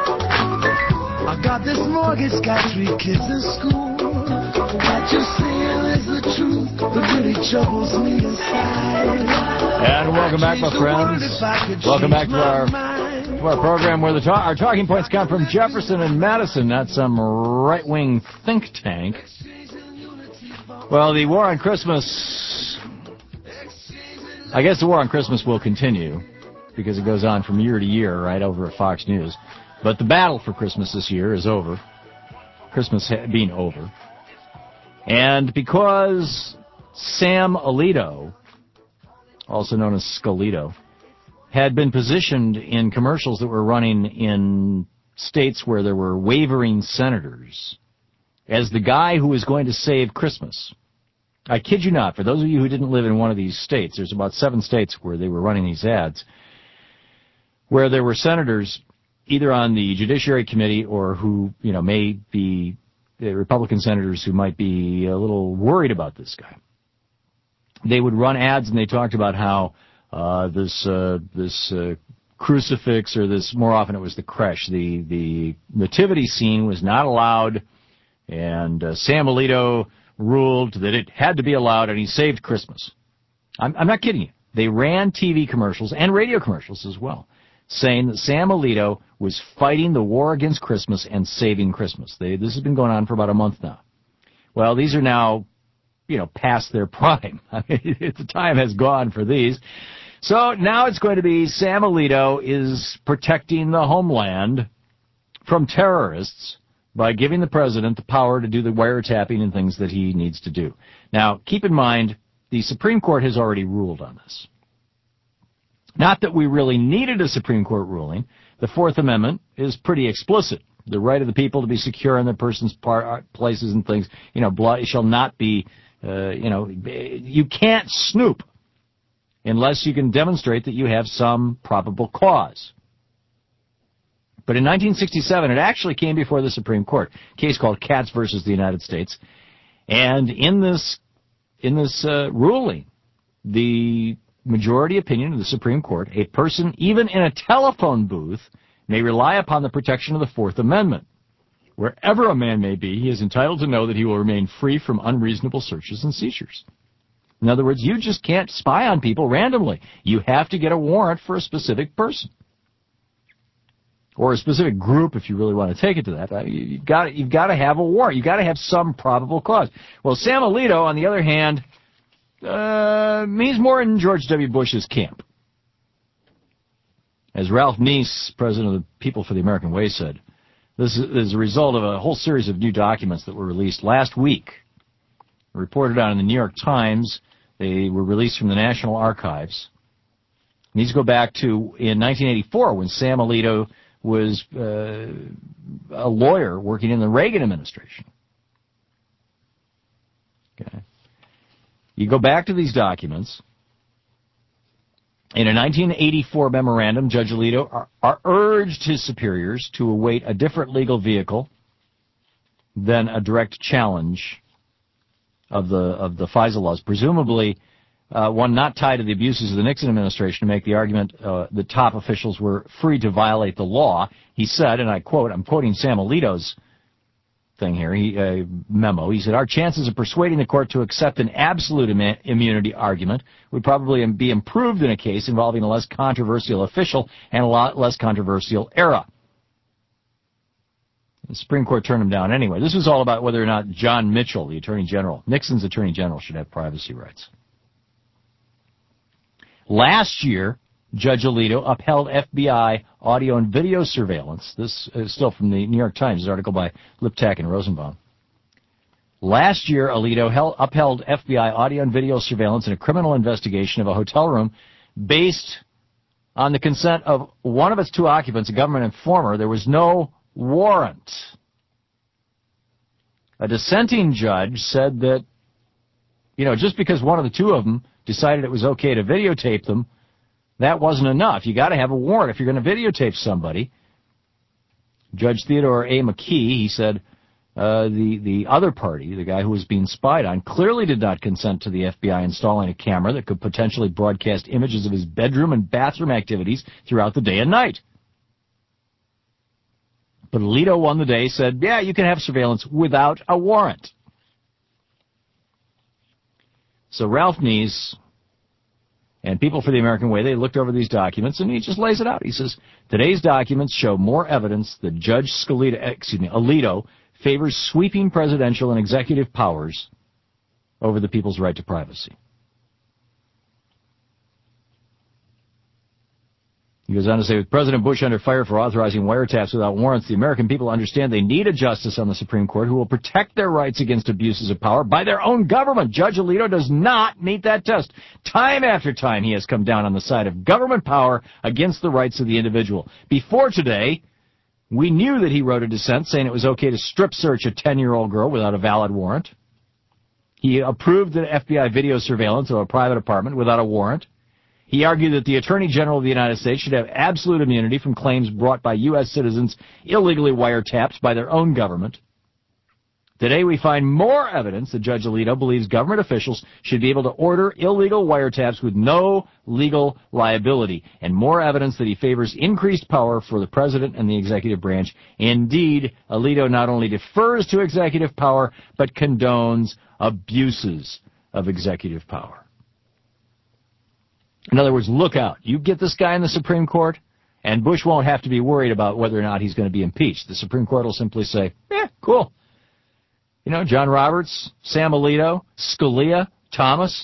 I got this mortgage, got 3 kids in school. What you're saying is the truth, but really troubles me inside. And welcome back, my friends. Welcome back to our program where our talking points come from Jefferson and Madison, not some right-wing think tank. Well, the war on Christmas, I guess the war on Christmas will continue because it goes on from year to year right over at Fox News. But the battle for Christmas this year is over, Christmas being over. And because Sam Alito, also known as Scalito, had been positioned in commercials that were running in states where there were wavering senators as the guy who was going to save Christmas. I kid you not, for those of you who didn't live in one of these states, there's about 7 states where they were running these ads, where there were senators either on the Judiciary Committee or who, may be the Republican senators who might be a little worried about this guy. They would run ads and they talked about how this crucifix, or this, more often it was the creche, the nativity scene was not allowed, and Sam Alito ruled that it had to be allowed, and he saved Christmas. I'm not kidding you. They ran TV commercials and radio commercials as well, saying that Sam Alito was fighting the war against Christmas and saving Christmas. This has been going on for about a month now. Well, these are now, past their prime. I mean, the time has gone for these. So now it's going to be Sam Alito is protecting the homeland from terrorists by giving the president the power to do the wiretapping and things that he needs to do. Now, keep in mind, the Supreme Court has already ruled on this. Not that we really needed a Supreme Court ruling. The Fourth Amendment is pretty explicit. The right of the people to be secure in their persons, places, and things. Blood shall not be, you can't snoop unless you can demonstrate that you have some probable cause. But in 1967, it actually came before the Supreme Court, a case called Katz versus the United States. And in this ruling, the majority opinion of the Supreme Court, a person, even in a telephone booth, may rely upon the protection of the Fourth Amendment. Wherever a man may be, he is entitled to know that he will remain free from unreasonable searches and seizures. In other words, you just can't spy on people randomly. You have to get a warrant for a specific person. Or a specific group, if you really want to take it to that. You've got to have a warrant. You've got to have some probable cause. Well, Sam Alito, on the other hand, he's more in George W. Bush's camp. As Ralph Neese, president of the People for the American Way, said, this is a result of a whole series of new documents that were released last week, reported on in the New York Times. They were released from the National Archives. And these go back to in 1984 when Sam Alito was a lawyer working in the Reagan administration. Okay. You go back to these documents. In a 1984 memorandum, Judge Alito urged his superiors to await a different legal vehicle than a direct challenge of the FISA laws, presumably one not tied to the abuses of the Nixon administration, to make the argument that top officials were free to violate the law. He said, and I quote, I'm quoting Sam Alito's thing here, memo. He said, our chances of persuading the court to accept an absolute immunity argument would probably be improved in a case involving a less controversial official and a lot less controversial era. The Supreme Court turned him down anyway. This was all about whether or not John Mitchell, the Attorney General, Nixon's Attorney General, should have privacy rights. Last year, Judge Alito upheld FBI audio and video surveillance. This is still from the New York Times, an article by Liptak and Rosenbaum. Last year, Alito upheld FBI audio and video surveillance in a criminal investigation of a hotel room based on the consent of one of its two occupants, a government informer. There was no warrant. A dissenting judge said that, just because one of the two of them decided it was okay to videotape them, that wasn't enough. You got to have a warrant if you're going to videotape somebody. Judge Theodore A. McKee, he said, the other party, the guy who was being spied on, clearly did not consent to the FBI installing a camera that could potentially broadcast images of his bedroom and bathroom activities throughout the day and night. But Alito won the day, said, yeah, you can have surveillance without a warrant. So Ralph Neese and People for the American Way, they looked over these documents, and he just lays it out. He says, today's documents show more evidence that Judge Alito favors sweeping presidential and executive powers over the people's right to privacy. He goes on to say, with President Bush under fire for authorizing wiretaps without warrants, the American people understand they need a justice on the Supreme Court who will protect their rights against abuses of power by their own government. Judge Alito does not meet that test. Time after time, he has come down on the side of government power against the rights of the individual. Before today, we knew that he wrote a dissent saying it was okay to strip search a 10-year-old girl without a valid warrant. He approved the FBI video surveillance of a private apartment without a warrant. He argued that the Attorney General of the United States should have absolute immunity from claims brought by U.S. citizens illegally wiretapped by their own government. Today we find more evidence that Judge Alito believes government officials should be able to order illegal wiretaps with no legal liability, and more evidence that he favors increased power for the president and the executive branch. Indeed, Alito not only defers to executive power, but condones abuses of executive power. In other words, look out. You get this guy in the Supreme Court, and Bush won't have to be worried about whether or not he's going to be impeached. The Supreme Court will simply say, cool. John Roberts, Sam Alito, Scalia, Thomas.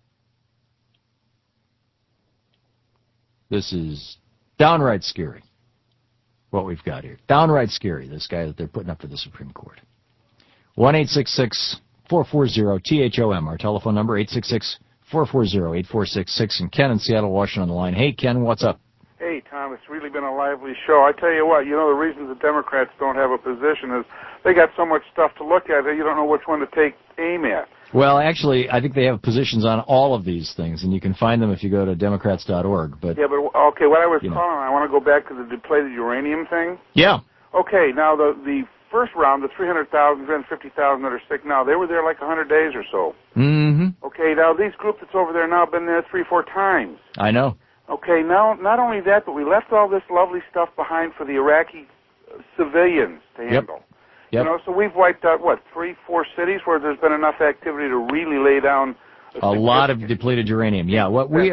This is downright scary, what we've got here. Downright scary, this guy that they're putting up for the Supreme Court. 1-866-440-THOM, our telephone number, 440-8466. And Ken in Seattle, Washington on the line. Hey, Ken, what's up? Hey, Tom, it's really been a lively show. I tell you what, the reason the Democrats don't have a position is they got so much stuff to look at that you don't know which one to take aim at. Well, actually, I think they have positions on all of these things, and you can find them if you go to Democrats.org. But yeah, but okay, what I was calling, I want to go back to the depleted uranium thing. Yeah. Okay, now the first round, the 300,000, 350,000 that are sick now, they were there like 100 days or so. Mm-hmm. Okay, now these group that's over there now been there 3-4 times. I know. Okay, now not only that, but we left all this lovely stuff behind for the Iraqi civilians to handle. Yep. So we've wiped out, 3-4 cities where there's been enough activity to really lay down a lot of depleted uranium. Yeah,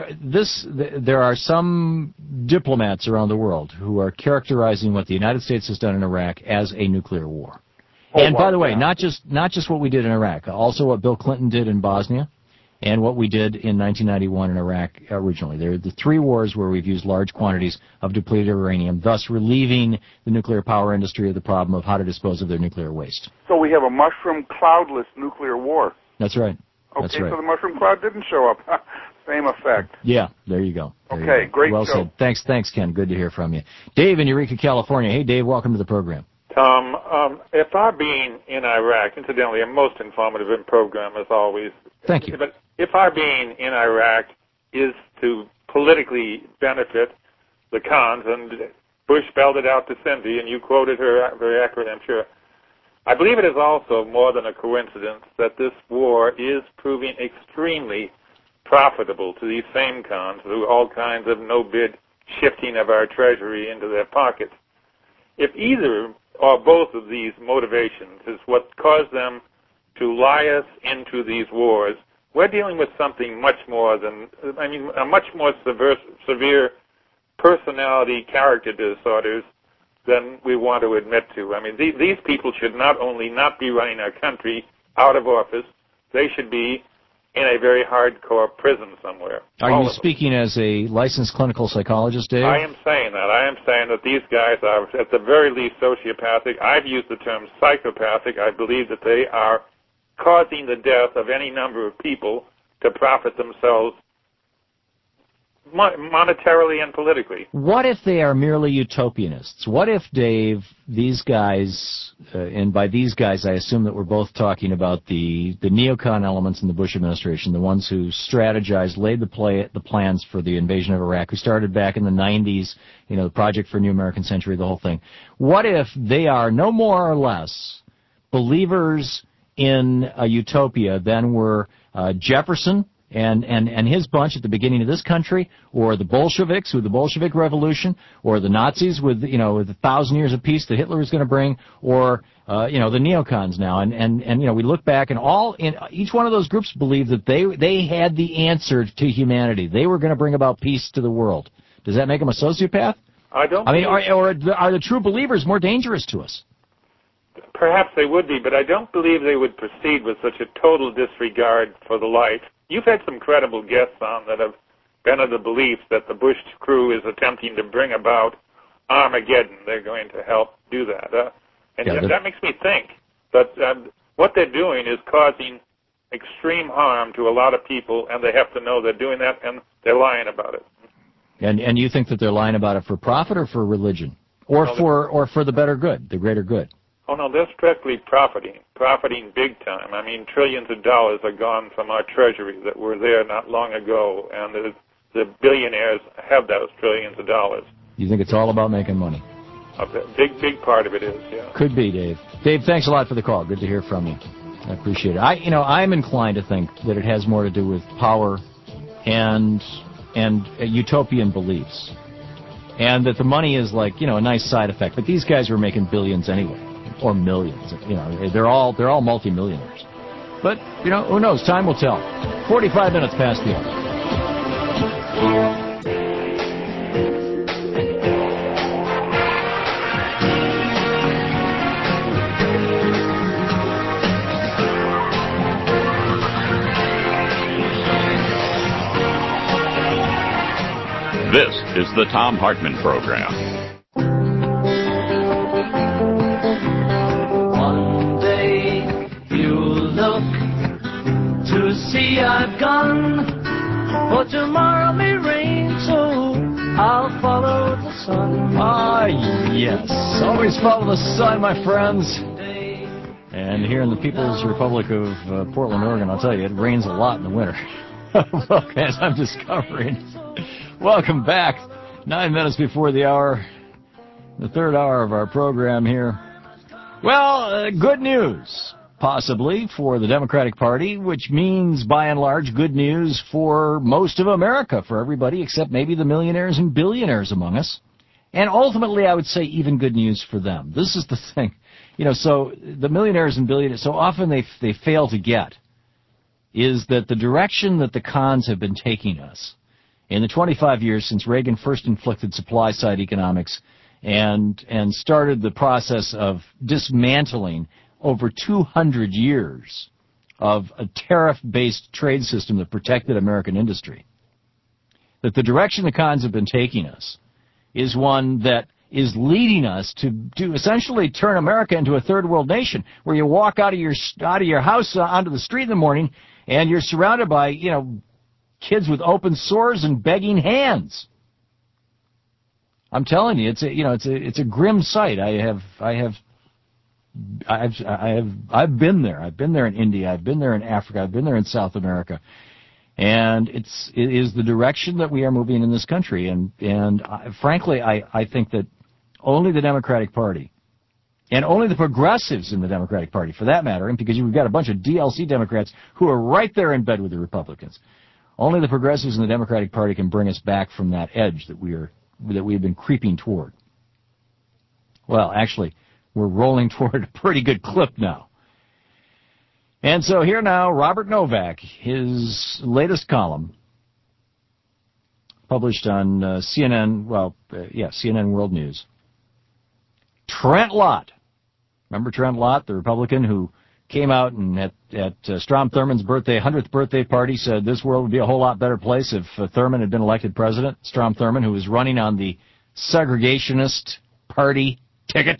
there are some diplomats around the world who are characterizing what the United States has done in Iraq as a nuclear war. And by the way, not just what we did in Iraq, also what Bill Clinton did in Bosnia, and what we did in 1991 in Iraq originally. There are the three wars where we've used large quantities of depleted uranium, thus relieving the nuclear power industry of the problem of how to dispose of their nuclear waste. So we have a mushroom cloudless nuclear war. That's right. Okay, That's right. So the mushroom cloud didn't show up. Same effect. Yeah, there you go. Great well show. said. Thanks, Ken. Good to hear from you. Dave in Eureka, California. Hey, Dave, welcome to the program. Tom, if our being in Iraq, incidentally, a most informative program as always. Thank you. But if our being in Iraq is to politically benefit the Khans, and Bush spelled it out to Cindy, and you quoted her very accurately, I'm sure, I believe it is also more than a coincidence that this war is proving extremely profitable to these same Khans through all kinds of no-bid shifting of our treasury into their pockets. If either or both of these motivations is what caused them to lie us into these wars, we're dealing with something much more than, a much more severe personality character disorders than we want to admit to. These people should not only not be running our country out of office, they should be in a very hardcore prison somewhere. Are you speaking as a licensed clinical psychologist, Dave? I am saying that. I am saying that these guys are, at the very least, sociopathic. I've used the term psychopathic. I believe that they are causing the death of any number of people to profit themselves monetarily and politically. What if they are merely utopianists? What if, Dave, these guys, and by these guys I assume that we're both talking about the neocon elements in the Bush administration, the ones who strategized, laid the plans for the invasion of Iraq, who started back in the 90s, the Project for a New American Century, the whole thing. What if they are no more or less believers in a utopia than were Jefferson and his bunch at the beginning of this country, or the Bolsheviks with the Bolshevik Revolution, or the Nazis with with 1,000 years of peace that Hitler was going to bring, or the neocons now, and we look back and each one of those groups believed that they had the answer to humanity. They were going to bring about peace to the world. Does that make them a sociopath? I don't. Or are the true believers more dangerous to us? Perhaps they would be, but I don't believe they would proceed with such a total disregard for the life. You've had some credible guests on that have been of the belief that the Bush crew is attempting to bring about Armageddon. They're going to help do that. That makes me think that what they're doing is causing extreme harm to a lot of people, and they have to know they're doing that, and they're lying about it. And you think that they're lying about it for profit or for religion? Or for the better good, the greater good? Oh, no, they're strictly profiting big time. Trillions of dollars are gone from our treasury that were there not long ago, and the billionaires have those trillions of dollars. You think it's all about making money? A big part of it is, yeah. Could be, Dave. Dave, thanks a lot for the call. Good to hear from you. I appreciate it. I'm inclined to think that it has more to do with power and utopian beliefs, and that the money is like a nice side effect. But these guys were making billions anyway. Or millions, they're all multimillionaires. But who knows? Time will tell. 45 minutes past the hour. This is the Thom Hartmann Program. See, I've gone For tomorrow may rain, so I'll follow the sun. Ah, yes. Always follow the sun, my friends. And here in the People's Republic of Portland, Oregon, I'll tell you, it rains a lot in the winter. Look, as I'm discovering. Welcome back. 9 minutes before the hour, the third hour of our program here. Well, good news, possibly, for the Democratic Party, which means, by and large, good news for most of America, for everybody except maybe the millionaires and billionaires among us. And ultimately, I would say even good news for them. This is the thing. You know, so the millionaires and billionaires, so often they fail to get is that the direction that the cons have been taking us in the 25 years since Reagan first inflicted supply-side economics and started the process of dismantling over 200 years of a tariff-based trade system that protected American industry, that the direction the cons have been taking us is one that is leading us to essentially turn America into a third world nation, where you walk out of your house onto the street in the morning and you're surrounded by, you know, kids with open sores and begging hands. I'm telling you, it's a grim sight. I've been there. I've been there in India. I've been there in Africa. I've been there in South America. And it is the direction that we are moving in this country. And frankly, I think that only the Democratic Party, and only the progressives in the Democratic Party, for that matter, and because you've got a bunch of DLC Democrats who are right there in bed with the Republicans, only the progressives in the Democratic Party can bring us back from that edge that we have been creeping toward. Well, actually, we're rolling toward a pretty good clip now. And so here now, Robert Novak, his latest column, published on CNN World News. Trent Lott. Remember Trent Lott, the Republican who came out and at Strom Thurmond's 100th birthday party said this world would be a whole lot better place if Thurmond had been elected president. Strom Thurmond, who was running on the segregationist party ticket.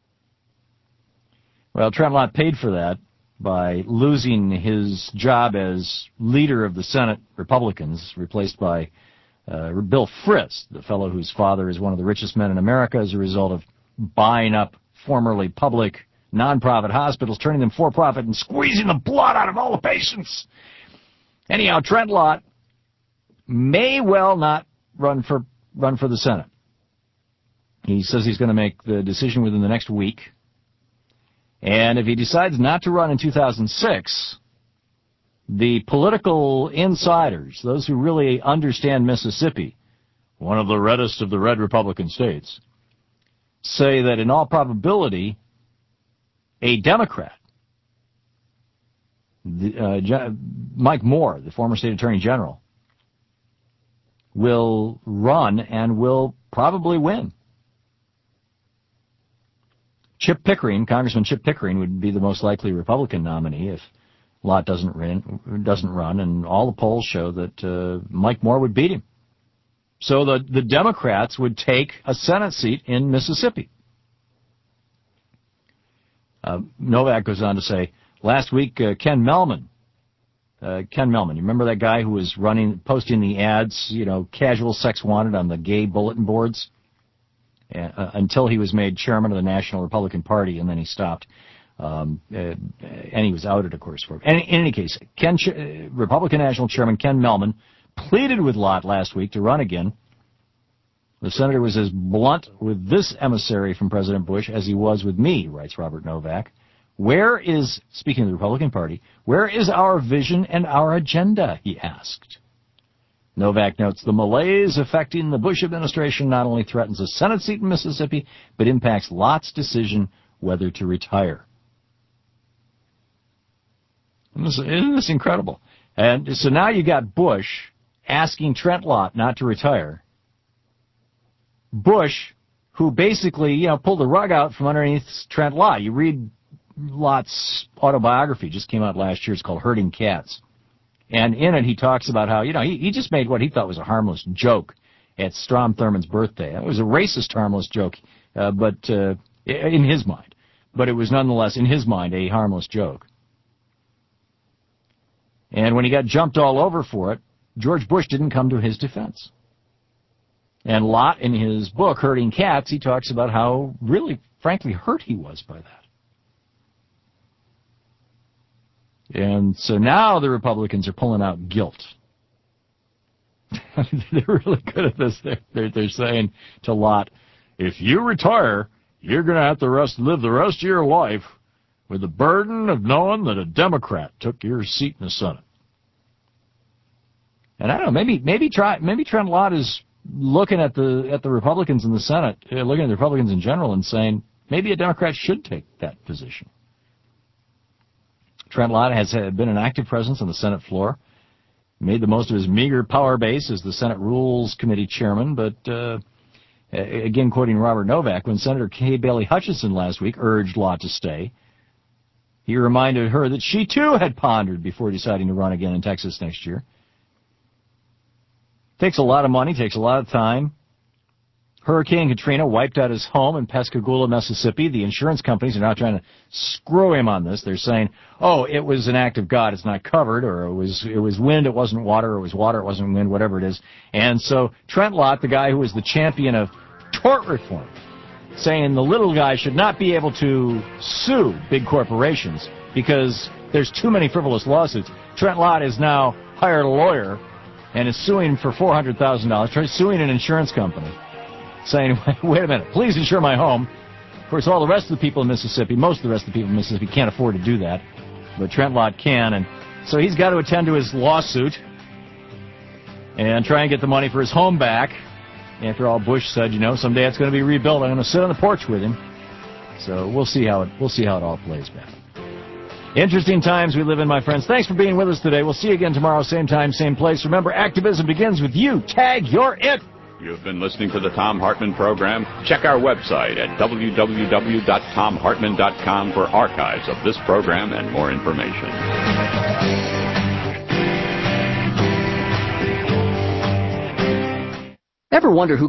Well, Trent Lott paid for that by losing his job as leader of the Senate Republicans, replaced by Bill Frist, the fellow whose father is one of the richest men in America as a result of buying up formerly public nonprofit hospitals, turning them for-profit, and squeezing the blood out of all the patients. Anyhow, Trent Lott may well not run for the Senate. He says he's going to make the decision within the next week. And if he decides not to run in 2006, the political insiders, those who really understand Mississippi, one of the reddest of the red Republican states, say that in all probability, a Democrat, Mike Moore, the former state attorney general, will run and will probably win. Congressman Chip Pickering would be the most likely Republican nominee if Lott doesn't run, and all the polls show that Mike Moore would beat him. So the Democrats would take a Senate seat in Mississippi. Novak goes on to say, last week, Ken Mellman, you remember that guy who was posting the ads, casual sex wanted on the gay bulletin boards? Until he was made chairman of the National Republican Party, and then he stopped. And he was outed, of course. In any case, Republican National Chairman Ken Mellman pleaded with Lott last week to run again. The senator was as blunt with this emissary from President Bush as he was with me, writes Robert Novak. Speaking of the Republican Party, where is our vision and our agenda, he asked. Novak notes the malaise affecting the Bush administration not only threatens a Senate seat in Mississippi, but impacts Lott's decision whether to retire. Isn't this incredible? And so now you got Bush asking Trent Lott not to retire. Bush, who basically, pulled the rug out from underneath Trent Lott. You read Lott's autobiography, just came out last year. It's called Herding Cats. And in it, he talks about how, he just made what he thought was a harmless joke at Strom Thurmond's birthday. It was a racist, harmless joke, but in his mind. But it was nonetheless, in his mind, a harmless joke. And when he got jumped all over for it, George Bush didn't come to his defense. And Lott, in his book, Herding Cats, he talks about how really, frankly, hurt he was by that. And so now the Republicans are pulling out guilt. They're really good at this. They're saying to Lott, if you retire, you're going to have to live the rest of your life with the burden of knowing that a Democrat took your seat in the Senate. And I don't know, maybe Trent Lott is looking at the Republicans in the Senate, looking at the Republicans in general and saying maybe a Democrat should take that position. Trent Lott has been an active presence on the Senate floor, made the most of his meager power base as the Senate Rules Committee chairman, but again, quoting Robert Novak, when Senator Kay Bailey Hutchinson last week urged Lott to stay, he reminded her that she too had pondered before deciding to run again in Texas next year. Takes a lot of money, takes a lot of time. Hurricane Katrina wiped out his home in Pascagoula, Mississippi. The insurance companies are now trying to screw him on this. They're saying, oh, it was an act of God, it's not covered, or it was wind, it wasn't water, or it was water, it wasn't wind, whatever it is. And so Trent Lott, the guy who was the champion of tort reform, saying the little guy should not be able to sue big corporations because there's too many frivolous lawsuits. Trent Lott has now hired a lawyer and is suing for $400,000, suing an insurance company, saying, wait a minute, please insure my home. Of course, all the rest of the people in Mississippi, most of the rest of the people in Mississippi can't afford to do that, but Trent Lott can, and so he's got to attend to his lawsuit and try and get the money for his home back. After all, Bush said, someday it's going to be rebuilt. I'm going to sit on the porch with him. So we'll see how it all plays back. Interesting times we live in, my friends. Thanks for being with us today. We'll see you again tomorrow, same time, same place. Remember, activism begins with you. Tag, you're it. You've been listening to the Thom Hartmann Program. Check our website at www.thomhartmann.com for archives of this program and more information. Ever wonder who